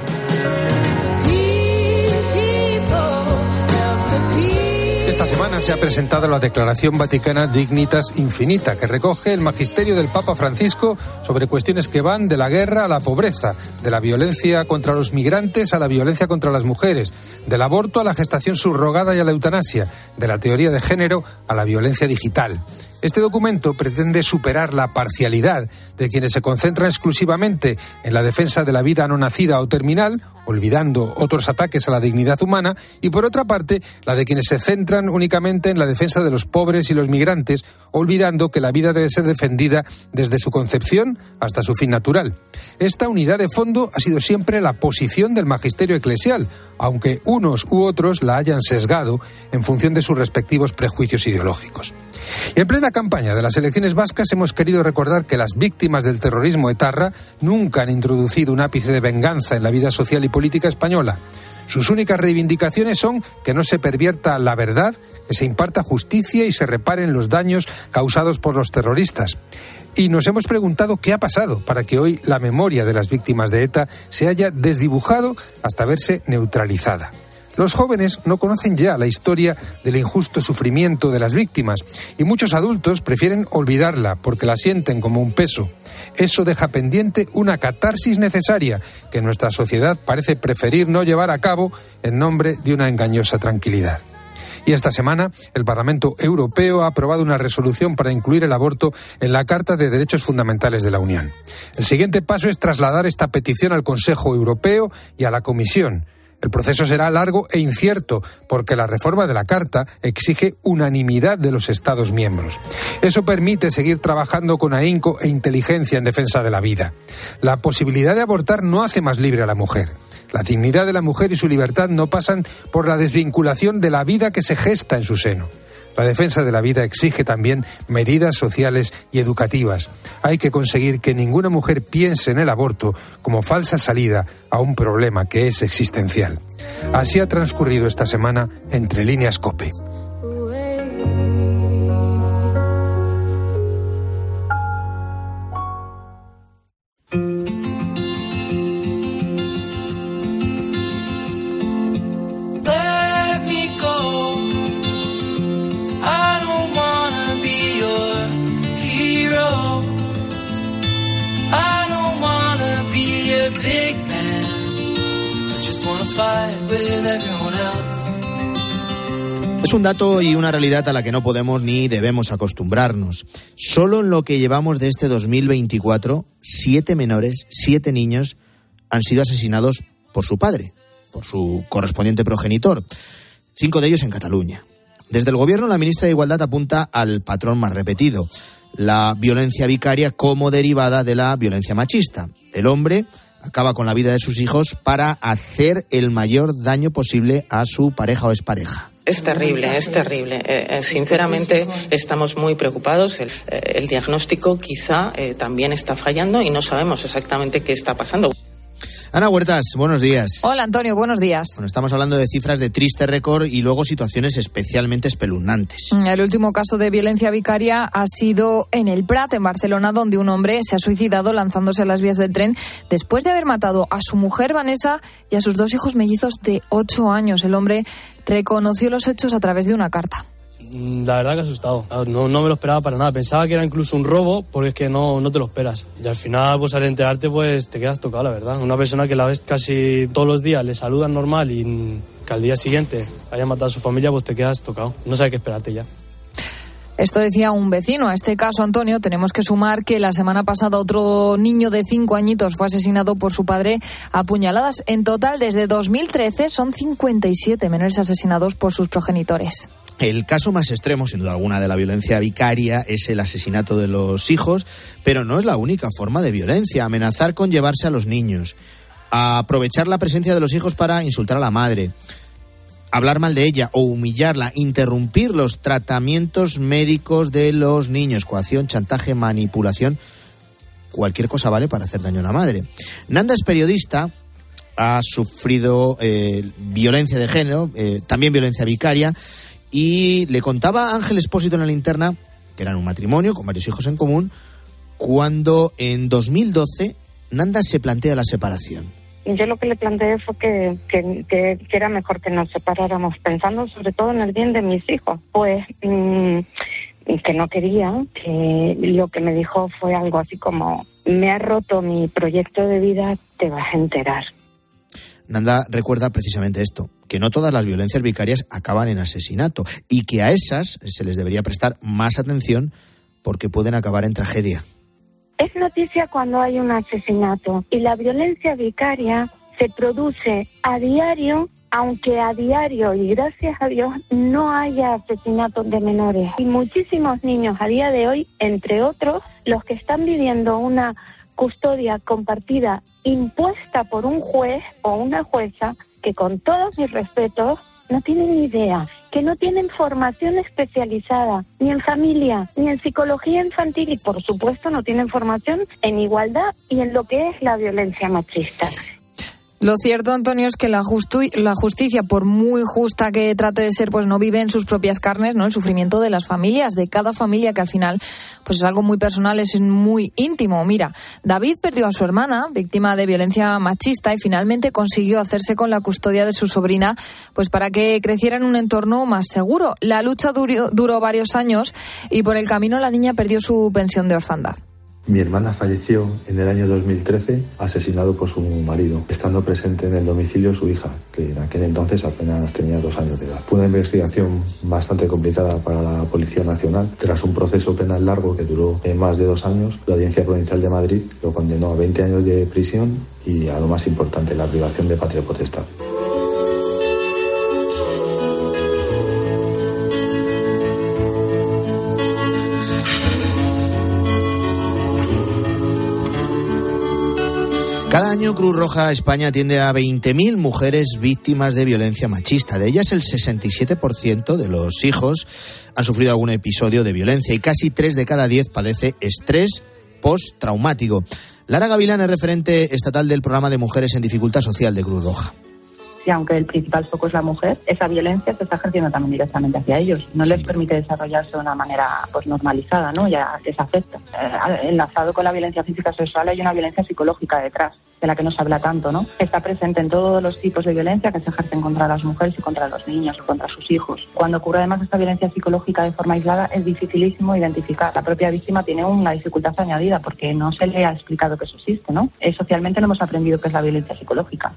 Esta semana se ha presentado la Declaración Vaticana Dignitas Infinita, que recoge el magisterio del Papa Francisco sobre cuestiones que van de la guerra a la pobreza, de la violencia contra los migrantes a la violencia contra las mujeres, del aborto a la gestación subrogada y a la eutanasia, de la teoría de género a la violencia digital. Este documento pretende superar la parcialidad de quienes se concentran exclusivamente en la defensa de la vida no nacida o terminal, olvidando otros ataques a la dignidad humana, y por otra parte, la de quienes se centran únicamente en la defensa de los pobres y los migrantes, olvidando que la vida debe ser defendida desde su concepción hasta su fin natural. Esta unidad de fondo ha sido siempre la posición del magisterio eclesial, aunque unos u otros la hayan sesgado en función de sus respectivos prejuicios ideológicos. Y en plena campaña de las elecciones vascas hemos querido recordar que las víctimas del terrorismo etarra nunca han introducido un ápice de venganza en la vida social y política española. Sus únicas reivindicaciones son que no se pervierta la verdad, que se imparta justicia y se reparen los daños causados por los terroristas. Y nos hemos preguntado qué ha pasado para que hoy la memoria de las víctimas de ETA se haya desdibujado hasta verse neutralizada. Los jóvenes no conocen ya la historia del injusto sufrimiento de las víctimas y muchos adultos prefieren olvidarla porque la sienten como un peso. Eso deja pendiente una catarsis necesaria que nuestra sociedad parece preferir no llevar a cabo en nombre de una engañosa tranquilidad. Y esta semana el Parlamento Europeo ha aprobado una resolución para incluir el aborto en la Carta de Derechos Fundamentales de la Unión. El siguiente paso es trasladar esta petición al Consejo Europeo y a la Comisión. El proceso será largo e incierto porque la reforma de la Carta exige unanimidad de los Estados miembros. Eso permite seguir trabajando con ahínco e inteligencia en defensa de la vida. La posibilidad de abortar no hace más libre a la mujer. La dignidad de la mujer y su libertad no pasan por la desvinculación de la vida que se gesta en su seno. La defensa de la vida exige también medidas sociales y educativas. Hay que conseguir que ninguna mujer piense en el aborto como falsa salida a un problema que es existencial. Así ha transcurrido esta semana Entre Líneas COPE. Es un dato y una realidad a la que no podemos ni debemos acostumbrarnos. Solo en lo que llevamos de este dos mil veinticuatro, siete menores, siete niños han sido asesinados por su padre, por su correspondiente progenitor. Cinco de ellos en Cataluña. Desde el gobierno, la ministra de Igualdad apunta al patrón más repetido: la violencia vicaria como derivada de la violencia machista. El hombre acaba con la vida de sus hijos para hacer el mayor daño posible a su pareja o expareja. Es terrible, es terrible. Eh, sinceramente estamos muy preocupados. El, eh, el diagnóstico quizá eh, también está fallando y no sabemos exactamente qué está pasando. Ana Huertas, buenos días. Hola Antonio, buenos días. Bueno, estamos hablando de cifras de triste récord y luego situaciones especialmente espeluznantes. El último caso de violencia vicaria ha sido en el Prat, en Barcelona, donde un hombre se ha suicidado lanzándose a las vías del tren después de haber matado a su mujer Vanessa y a sus dos hijos mellizos de ocho años. El hombre reconoció los hechos a través de una carta. La verdad que asustado, no, no me lo esperaba para nada, pensaba que era incluso un robo porque es que no, no te lo esperas y al final pues al enterarte pues te quedas tocado, la verdad. Una persona que la ves casi todos los días, le saludan normal y que al día siguiente haya matado a su familia pues te quedas tocado, no sabes qué esperarte ya. Esto decía un vecino. A este caso, Antonio, tenemos que sumar que la semana pasada otro niño de cinco añitos fue asesinado por su padre a puñaladas. En total, desde dos mil trece son cincuenta y siete menores asesinados por sus progenitores. El caso más extremo, sin duda alguna, de la violencia vicaria es el asesinato de los hijos, pero no es la única forma de violencia. Amenazar con llevarse a los niños, a aprovechar la presencia de los hijos para insultar a la madre, hablar mal de ella o humillarla, interrumpir los tratamientos médicos de los niños, coacción, chantaje, manipulación, cualquier cosa vale para hacer daño a la madre. Nanda es periodista, ha sufrido eh, violencia de género, eh, también violencia vicaria, y le contaba a Ángel Expósito en la linterna que eran un matrimonio con varios hijos en común, cuando en dos mil doce Nanda se plantea la separación. Yo lo que le planteé fue que, que, que, que era mejor que nos separáramos, pensando sobre todo en el bien de mis hijos. Pues mmm, que no quería, que lo que me dijo fue algo así como: me ha roto mi proyecto de vida, te vas a enterar. Nanda recuerda precisamente esto, que no todas las violencias vicarias acaban en asesinato y que a esas se les debería prestar más atención porque pueden acabar en tragedia. Es noticia cuando hay un asesinato y la violencia vicaria se produce a diario, aunque a diario y gracias a Dios no haya asesinatos de menores. Y muchísimos niños a día de hoy, entre otros, los que están viviendo una custodia compartida impuesta por un juez o una jueza que, con todos mis respetos, no tienen ni idea, que no tienen formación especializada ni en familia, ni en psicología infantil y, por supuesto, no tienen formación en igualdad y en lo que es la violencia machista. Lo cierto, Antonio, es que la, justu- la justicia, por muy justa que trate de ser, pues no vive en sus propias carnes, ¿no? El sufrimiento de las familias, de cada familia, que al final pues es algo muy personal, es muy íntimo. Mira, David perdió a su hermana, víctima de violencia machista, y finalmente consiguió hacerse con la custodia de su sobrina, pues para que creciera en un entorno más seguro. La lucha duró, duró varios años y por el camino la niña perdió su pensión de orfandad. Mi hermana falleció en el año dos mil trece, asesinado por su marido, estando presente en el domicilio su hija, que en aquel entonces apenas tenía dos años de edad. Fue una investigación bastante complicada para la Policía Nacional. Tras un proceso penal largo que duró más de dos años, la Audiencia Provincial de Madrid lo condenó a veinte años de prisión y, a lo más importante, la privación de patria potestad. Cada año Cruz Roja España atiende a veinte mil mujeres víctimas de violencia machista. De ellas, el sesenta y siete por ciento de los hijos han sufrido algún episodio de violencia y casi tres de cada diez padece estrés postraumático. Lara Gavilán es referente estatal del programa de Mujeres en Dificultad Social de Cruz Roja. Y aunque el principal foco es la mujer, esa violencia se está ejerciendo también directamente hacia ellos. No les permite desarrollarse de una manera pues normalizada, ¿no? Ya les afecta. Eh, enlazado con la violencia física sexual hay una violencia psicológica detrás, de la que no se habla tanto, ¿no? Está presente en todos los tipos de violencia que se ejercen contra las mujeres y contra los niños o contra sus hijos. Cuando ocurre además esta violencia psicológica de forma aislada, es dificilísimo identificar. La propia víctima tiene una dificultad añadida porque no se le ha explicado que eso existe, ¿no? Eh, socialmente no hemos aprendido qué es la violencia psicológica.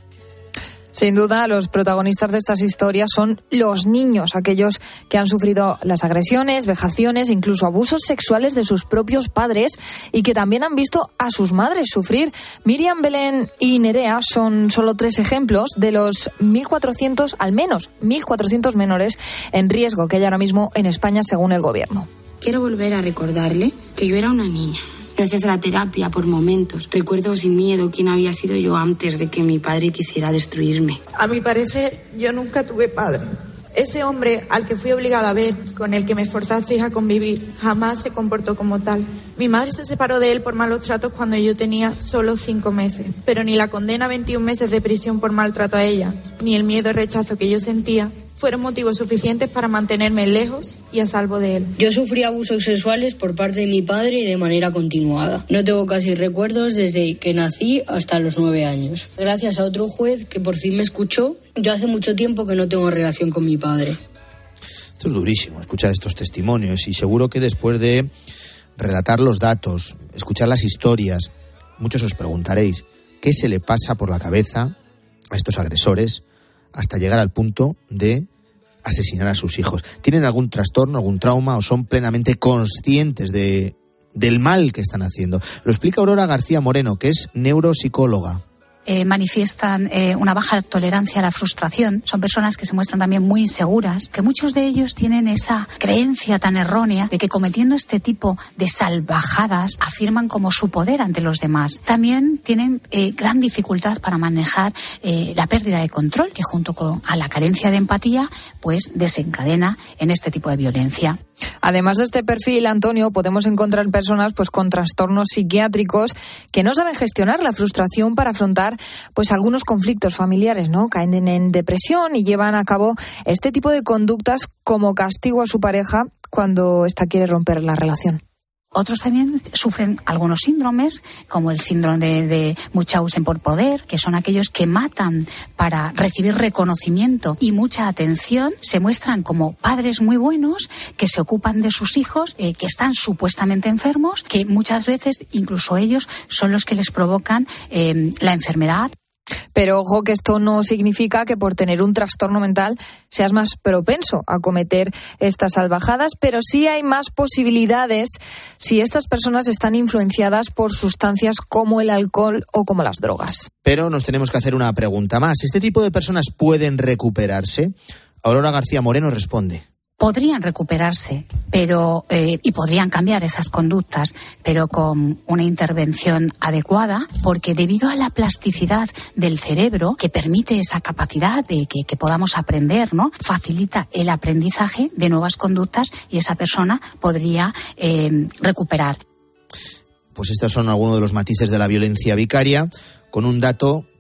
Sin duda, los protagonistas de estas historias son los niños, aquellos que han sufrido las agresiones, vejaciones, incluso abusos sexuales de sus propios padres y que también han visto a sus madres sufrir. Miriam, Belén y Nerea son solo tres ejemplos de los mil cuatrocientos, al menos mil cuatrocientos menores en riesgo que hay ahora mismo en España, según el Gobierno. Quiero volver a recordarle que yo era una niña. Gracias a la terapia, por momentos, recuerdo sin miedo quién había sido yo antes de que mi padre quisiera destruirme. A mi parecer, yo nunca tuve padre. Ese hombre al que fui obligada a ver, con el que me forzasteis a convivir, jamás se comportó como tal. Mi madre se separó de él por malos tratos cuando yo tenía solo cinco meses. Pero ni la condena a veintiún meses de prisión por maltrato a ella, ni el miedo y rechazo que yo sentía, fueron motivos suficientes para mantenerme lejos y a salvo de él. Yo sufrí abusos sexuales por parte de mi padre y de manera continuada. No tengo casi recuerdos desde que nací hasta los nueve años. Gracias a otro juez que por fin me escuchó, yo hace mucho tiempo que no tengo relación con mi padre. Esto es durísimo, escuchar estos testimonios, y seguro que después de relatar los datos, escuchar las historias, muchos os preguntaréis qué se le pasa por la cabeza a estos agresores hasta llegar al punto de asesinar a sus hijos. ¿Tienen algún trastorno, algún trauma o son plenamente conscientes de, del mal que están haciendo? Lo explica Aurora García Moreno, que es neuropsicóloga. Eh, manifiestan eh, una baja tolerancia a la frustración. Son personas que se muestran también muy inseguras, que muchos de ellos tienen esa creencia tan errónea de que cometiendo este tipo de salvajadas afirman como su poder ante los demás. También tienen eh, gran dificultad para manejar eh, la pérdida de control, que junto con a la carencia de empatía pues desencadena en este tipo de violencia. Además de este perfil, Antonio, podemos encontrar personas pues con trastornos psiquiátricos que no saben gestionar la frustración para afrontar pues algunos conflictos familiares, ¿no? Caen en depresión y llevan a cabo este tipo de conductas como castigo a su pareja cuando ésta quiere romper la relación. Otros también sufren algunos síndromes, como el síndrome de, de Munchausen por poder, que son aquellos que matan para recibir reconocimiento y mucha atención. Se muestran como padres muy buenos, que se ocupan de sus hijos, eh, que están supuestamente enfermos, que muchas veces incluso ellos son los que les provocan eh, la enfermedad. Pero ojo, que esto no significa que por tener un trastorno mental seas más propenso a cometer estas salvajadas, pero sí hay más posibilidades si estas personas están influenciadas por sustancias como el alcohol o como las drogas. Pero nos tenemos que hacer una pregunta más. ¿Este tipo de personas pueden recuperarse? Aurora García Moreno responde. Podrían recuperarse, pero eh, y podrían cambiar esas conductas, pero con una intervención adecuada, porque debido a la plasticidad del cerebro, que permite esa capacidad de que, que podamos aprender, ¿no? Facilita el aprendizaje de nuevas conductas y esa persona podría eh, recuperar. Pues estos son algunos de los matices de la violencia vicaria, con un dato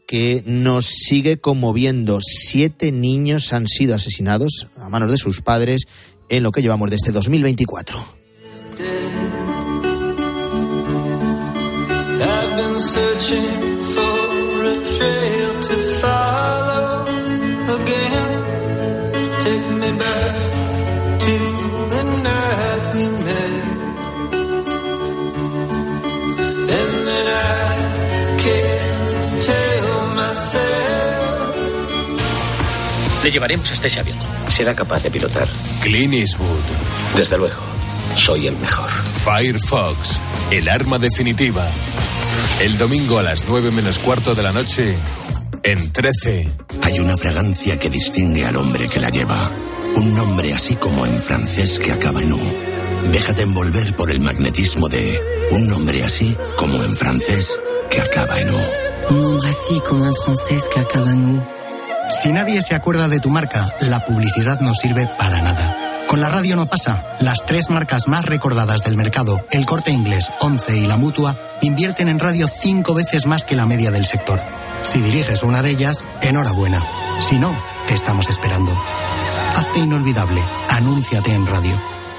que nos sigue conmoviendo. Siete niños han sido asesinados a manos de sus padres en lo que llevamos desde dos mil veinticuatro. Le llevaremos hasta ese avión. Será capaz de pilotar. Clint Eastwood. Desde luego, soy el mejor. Firefox, el arma definitiva. El domingo a las nueve menos cuarto de la noche, en trece. Hay una fragancia que distingue al hombre que la lleva. Un nombre así como en francés que acaba en U. Déjate envolver por el magnetismo de un nombre así como en francés que acaba en U. Un nombre así como en francés que acaba en U. Si nadie se acuerda de tu marca, la publicidad no sirve para nada. Con la radio no pasa. Las tres marcas más recordadas del mercado, El Corte Inglés, Once y La Mutua, invierten en radio cinco veces más que la media del sector. Si diriges una de ellas, enhorabuena. Si no, te estamos esperando. Hazte inolvidable. Anúnciate en radio.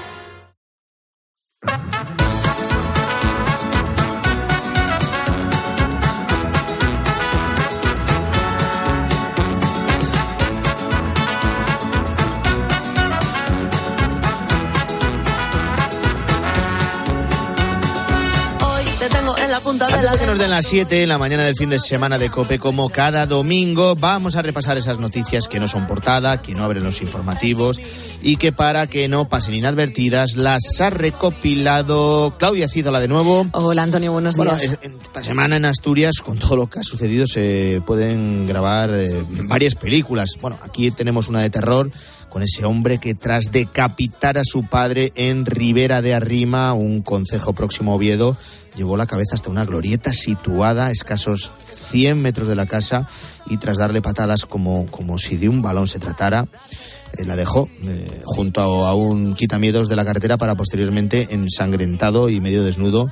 Antes de que nos den las siete en la mañana del fin de semana de COPE, como cada domingo, vamos a repasar esas noticias que no son portada, que no abren los informativos y que, para que no pasen inadvertidas, las ha recopilado Claudia Cízola de nuevo. Hola, Antonio, buenos días. Bueno, esta semana en Asturias, con todo lo que ha sucedido, se pueden grabar eh, varias películas. Bueno, aquí tenemos una de terror, con ese hombre que, tras decapitar a su padre en Ribera de Arrima, un concejo próximo a Oviedo, llevó la cabeza hasta una glorieta situada a escasos cien metros de la casa y, tras darle patadas como, como si de un balón se tratara, eh, la dejó eh, junto a, a un quitamiedos de la carretera para, posteriormente, ensangrentado y medio desnudo,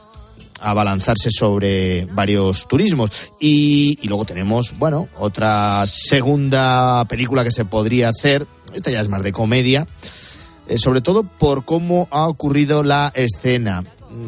abalanzarse sobre varios turismos. Y, y luego tenemos, bueno, otra segunda película que se podría hacer. Esta ya es más de comedia, eh, sobre todo por cómo ha ocurrido la escena.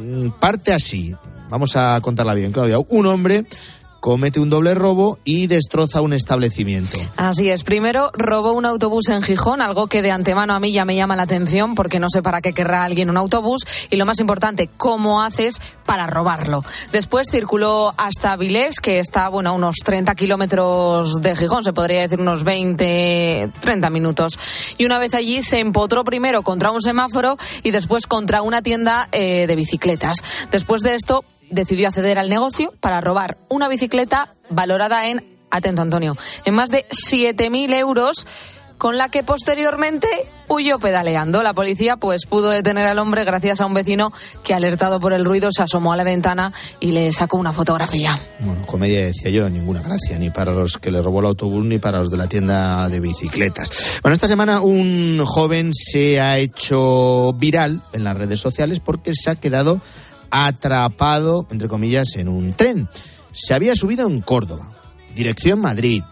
Parte así, vamos a contarla bien, Claudia. Un hombre comete un doble robo y destroza un establecimiento. Así es. Primero, robó un autobús en Gijón, algo que de antemano a mí ya me llama la atención, porque no sé para qué querrá alguien un autobús, y lo más importante, ¿cómo haces para robarlo? Después circuló hasta Vilés, que está, bueno, a unos treinta kilómetros de Gijón, se podría decir unos veinte, treinta minutos. Y una vez allí se empotró primero contra un semáforo y después contra una tienda eh, de bicicletas. Después de esto, decidió acceder al negocio para robar una bicicleta valorada en, atento Antonio, en más de siete mil euros, con la que posteriormente huyó pedaleando. La policía pues pudo detener al hombre gracias a un vecino que, alertado por el ruido, se asomó a la ventana y le sacó una fotografía. Bueno, comedia, decía yo, ninguna gracia, ni para los que le robó el autobús ni para los de la tienda de bicicletas. Bueno, esta semana un joven se ha hecho viral en las redes sociales porque se ha quedado atrapado, entre comillas, en un tren. Se había subido en Córdoba, dirección Madrid,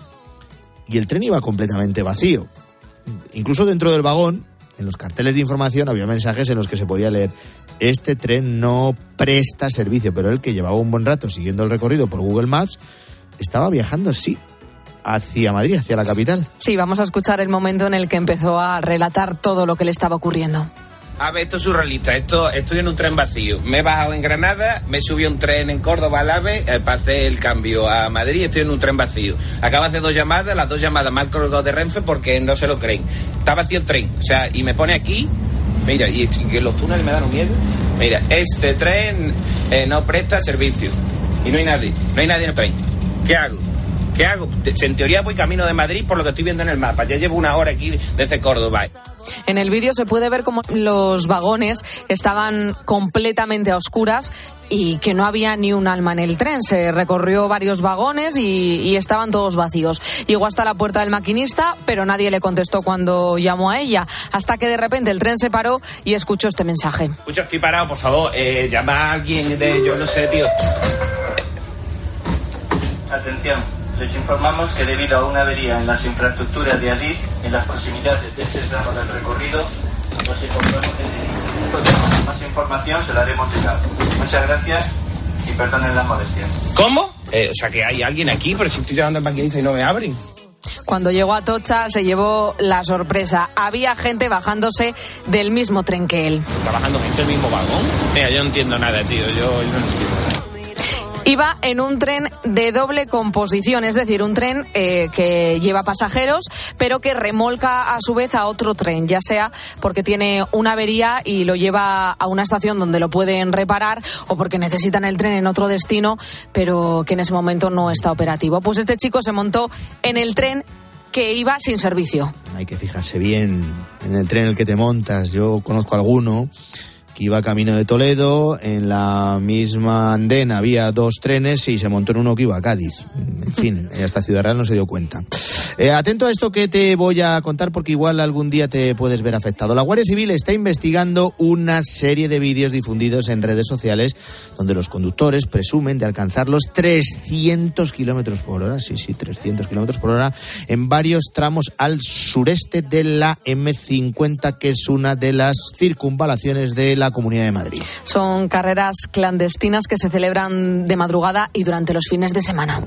y el tren iba completamente vacío. Incluso dentro del vagón, en los carteles de información, había mensajes en los que se podía leer: este tren no presta servicio. Pero él, que llevaba un buen rato siguiendo el recorrido por Google Maps, estaba viajando, sí, hacia Madrid, hacia la capital. Sí, vamos a escuchar el momento en el que empezó a relatar todo lo que le estaba ocurriendo. A ver, esto es surrealista. Esto, estoy en un tren vacío. Me he bajado en Granada, me subí a un tren en Córdoba al AVE, eh, para hacer el cambio a Madrid. Estoy en un tren vacío. Acabo de hacer dos llamadas, las dos llamadas me han colgado de Renfe porque no se lo creen. Está vacío el tren. O sea, y me pone aquí, mira, y, y que los túneles me dan un miedo. Mira, este tren eh, no presta servicio. Y no hay nadie, no hay nadie en el tren. ¿Qué hago? ¿Qué hago? En teoría voy camino de Madrid por lo que estoy viendo en el mapa. Ya llevo una hora aquí desde Córdoba. En el vídeo se puede ver cómo los vagones estaban completamente a oscuras y que no había ni un alma en el tren. Se recorrió varios vagones y, y estaban todos vacíos. Llegó hasta la puerta del maquinista, pero nadie le contestó cuando llamó a ella, hasta que de repente el tren se paró y escuchó este mensaje. Escucha, estoy parado, por favor, eh, llama a alguien de, yo no sé, tío. Atención, Les informamos que debido a una avería en las infraestructuras de Adif, en las proximidades de este tramo del recorrido, nos encontramos en más información se la haremos llegar. Muchas gracias y perdonen las molestias. ¿Cómo? Eh, o sea, que hay alguien aquí, pero si estoy llamando al maquinista y no me abren. Cuando llegó a Atocha se llevó la sorpresa. Había gente bajándose del mismo tren que él. ¿Está bajando gente del mismo vagón? Mira, yo no entiendo nada, tío. Yo, yo no entiendo. Iba en un tren de doble composición, es decir, un tren eh, que lleva pasajeros, pero que remolca a su vez a otro tren, ya sea porque tiene una avería y lo lleva a una estación donde lo pueden reparar o porque necesitan el tren en otro destino, pero que en ese momento no está operativo. Pues este chico se montó en el tren que iba sin servicio. Hay que fijarse bien en el tren en el que te montas. Yo conozco alguno que iba camino de Toledo, en la misma andén había dos trenes y se montó en uno que iba a Cádiz. En fin, hasta Ciudad Real no se dio cuenta. Eh, atento a esto que te voy a contar porque igual algún día te puedes ver afectado. La Guardia Civil está investigando una serie de vídeos difundidos en redes sociales donde los conductores presumen de alcanzar los trescientos kilómetros por hora, sí, sí, trescientos kilómetros por hora, en varios tramos al sureste de la eme cincuenta, que es una de las circunvalaciones de la Comunidad de Madrid. Son carreras clandestinas que se celebran de madrugada y durante los fines de semana.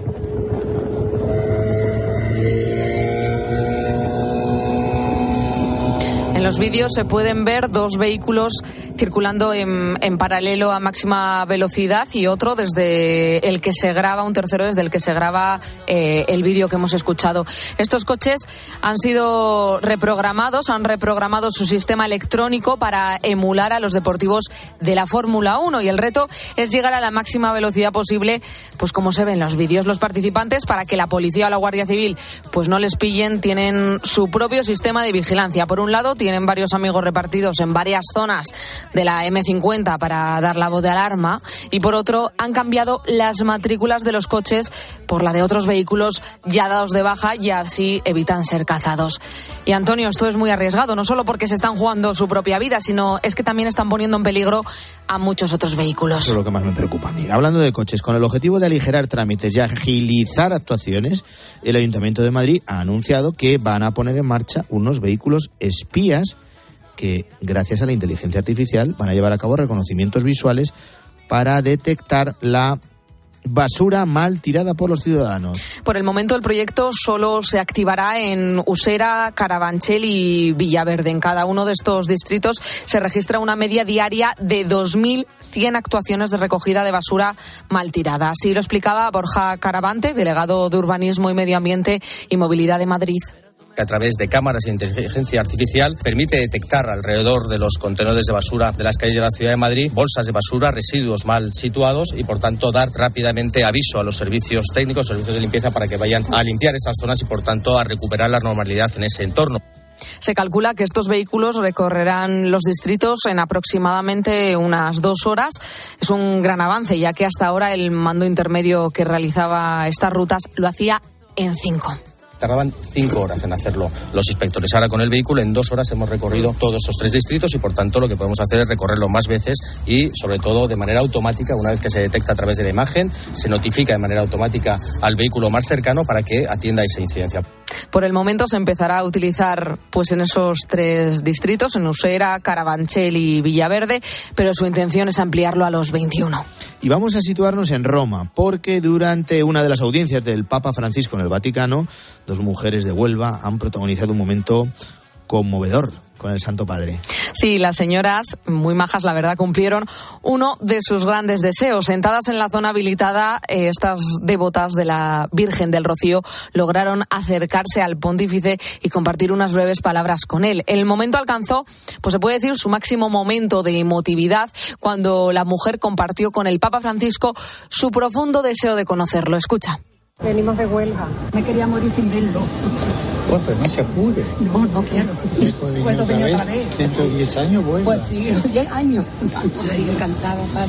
En los vídeos se pueden ver dos vehículos circulando en, en paralelo a máxima velocidad y otro desde el que se graba, un tercero desde el que se graba eh, el vídeo que hemos escuchado. Estos coches han sido reprogramados, han reprogramado su sistema electrónico para emular a los deportivos de la Fórmula uno y el reto es llegar a la máxima velocidad posible, pues como se ve en los vídeos. Los participantes, para que la policía o la Guardia Civil pues no les pillen, tienen su propio sistema de vigilancia. Por un lado, tienen varios amigos repartidos en varias zonas de la eme cincuenta para dar la voz de alarma y por otro han cambiado las matrículas de los coches por la de otros vehículos ya dados de baja y así evitan ser cazados. Y Antonio, esto es muy arriesgado, no solo porque se están jugando su propia vida, sino es que también están poniendo en peligro a muchos otros vehículos. Eso es lo que más me preocupa a mí. Hablando de coches, con el objetivo de aligerar trámites y agilizar actuaciones, el Ayuntamiento de Madrid ha anunciado que van a poner en marcha unos vehículos espías que, gracias a la inteligencia artificial, van a llevar a cabo reconocimientos visuales para detectar la basura mal tirada por los ciudadanos. Por el momento el proyecto solo se activará en Usera, Carabanchel y Villaverde. En cada uno de estos distritos se registra una media diaria de dos mil cien actuaciones de recogida de basura mal tirada. Así lo explicaba Borja Caravante, delegado de Urbanismo y Medio Ambiente y Movilidad de Madrid. Que a través de cámaras e inteligencia artificial permite detectar alrededor de los contenedores de basura de las calles de la Ciudad de Madrid bolsas de basura, residuos mal situados y por tanto dar rápidamente aviso a los servicios técnicos, servicios de limpieza para que vayan a limpiar esas zonas y por tanto a recuperar la normalidad en ese entorno. Se calcula que estos vehículos recorrerán los distritos en aproximadamente unas dos horas. Es un gran avance, ya que hasta ahora el mando intermedio que realizaba estas rutas lo hacía en cinco. Tardaban cinco horas en hacerlo los inspectores. Ahora con el vehículo en dos horas hemos recorrido todos estos tres distritos y por tanto lo que podemos hacer es recorrerlo más veces y sobre todo de manera automática. Una vez que se detecta a través de la imagen, se notifica de manera automática al vehículo más cercano para que atienda esa incidencia. Por el momento se empezará a utilizar pues en esos tres distritos, en Usera, Carabanchel y Villaverde, pero su intención es ampliarlo a los veintiuno. Y vamos a situarnos en Roma, porque durante una de las audiencias del Papa Francisco en el Vaticano, dos mujeres de Huelva han protagonizado un momento conmovedor con el Santo Padre. Sí, las señoras, muy majas, la verdad, cumplieron uno de sus grandes deseos. Sentadas en la zona habilitada, eh, estas devotas de la Virgen del Rocío lograron acercarse al pontífice y compartir unas breves palabras con él. El momento alcanzó, pues se puede decir, su máximo momento de emotividad cuando la mujer compartió con el Papa Francisco su profundo deseo de conocerlo. Escucha. Venimos de Huelva. Me quería morir sin verlo. Pues, pues no se apure. No, no quiero. Pues ¿Puedo venir otra vez? vez? Dentro de diez años vuelva. Pues sí, diez años. Encantada, padre.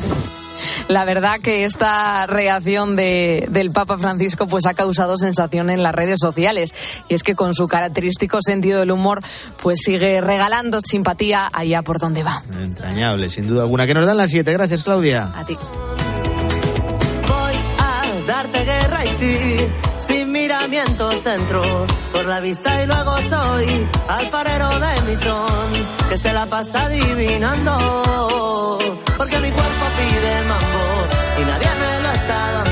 La verdad que esta reacción de, del Papa Francisco pues ha causado sensación en las redes sociales. Y es que con su característico sentido del humor pues sigue regalando simpatía allá por donde va. Entrañable, sin duda alguna. Que nos dan las siete. Gracias, Claudia. A ti. Voy a darte guerra. tierra y sí, sin miramientos entro por la vista y luego soy alfarero de mi son, que se la pasa adivinando, porque mi cuerpo pide mambo y nadie me lo está dando.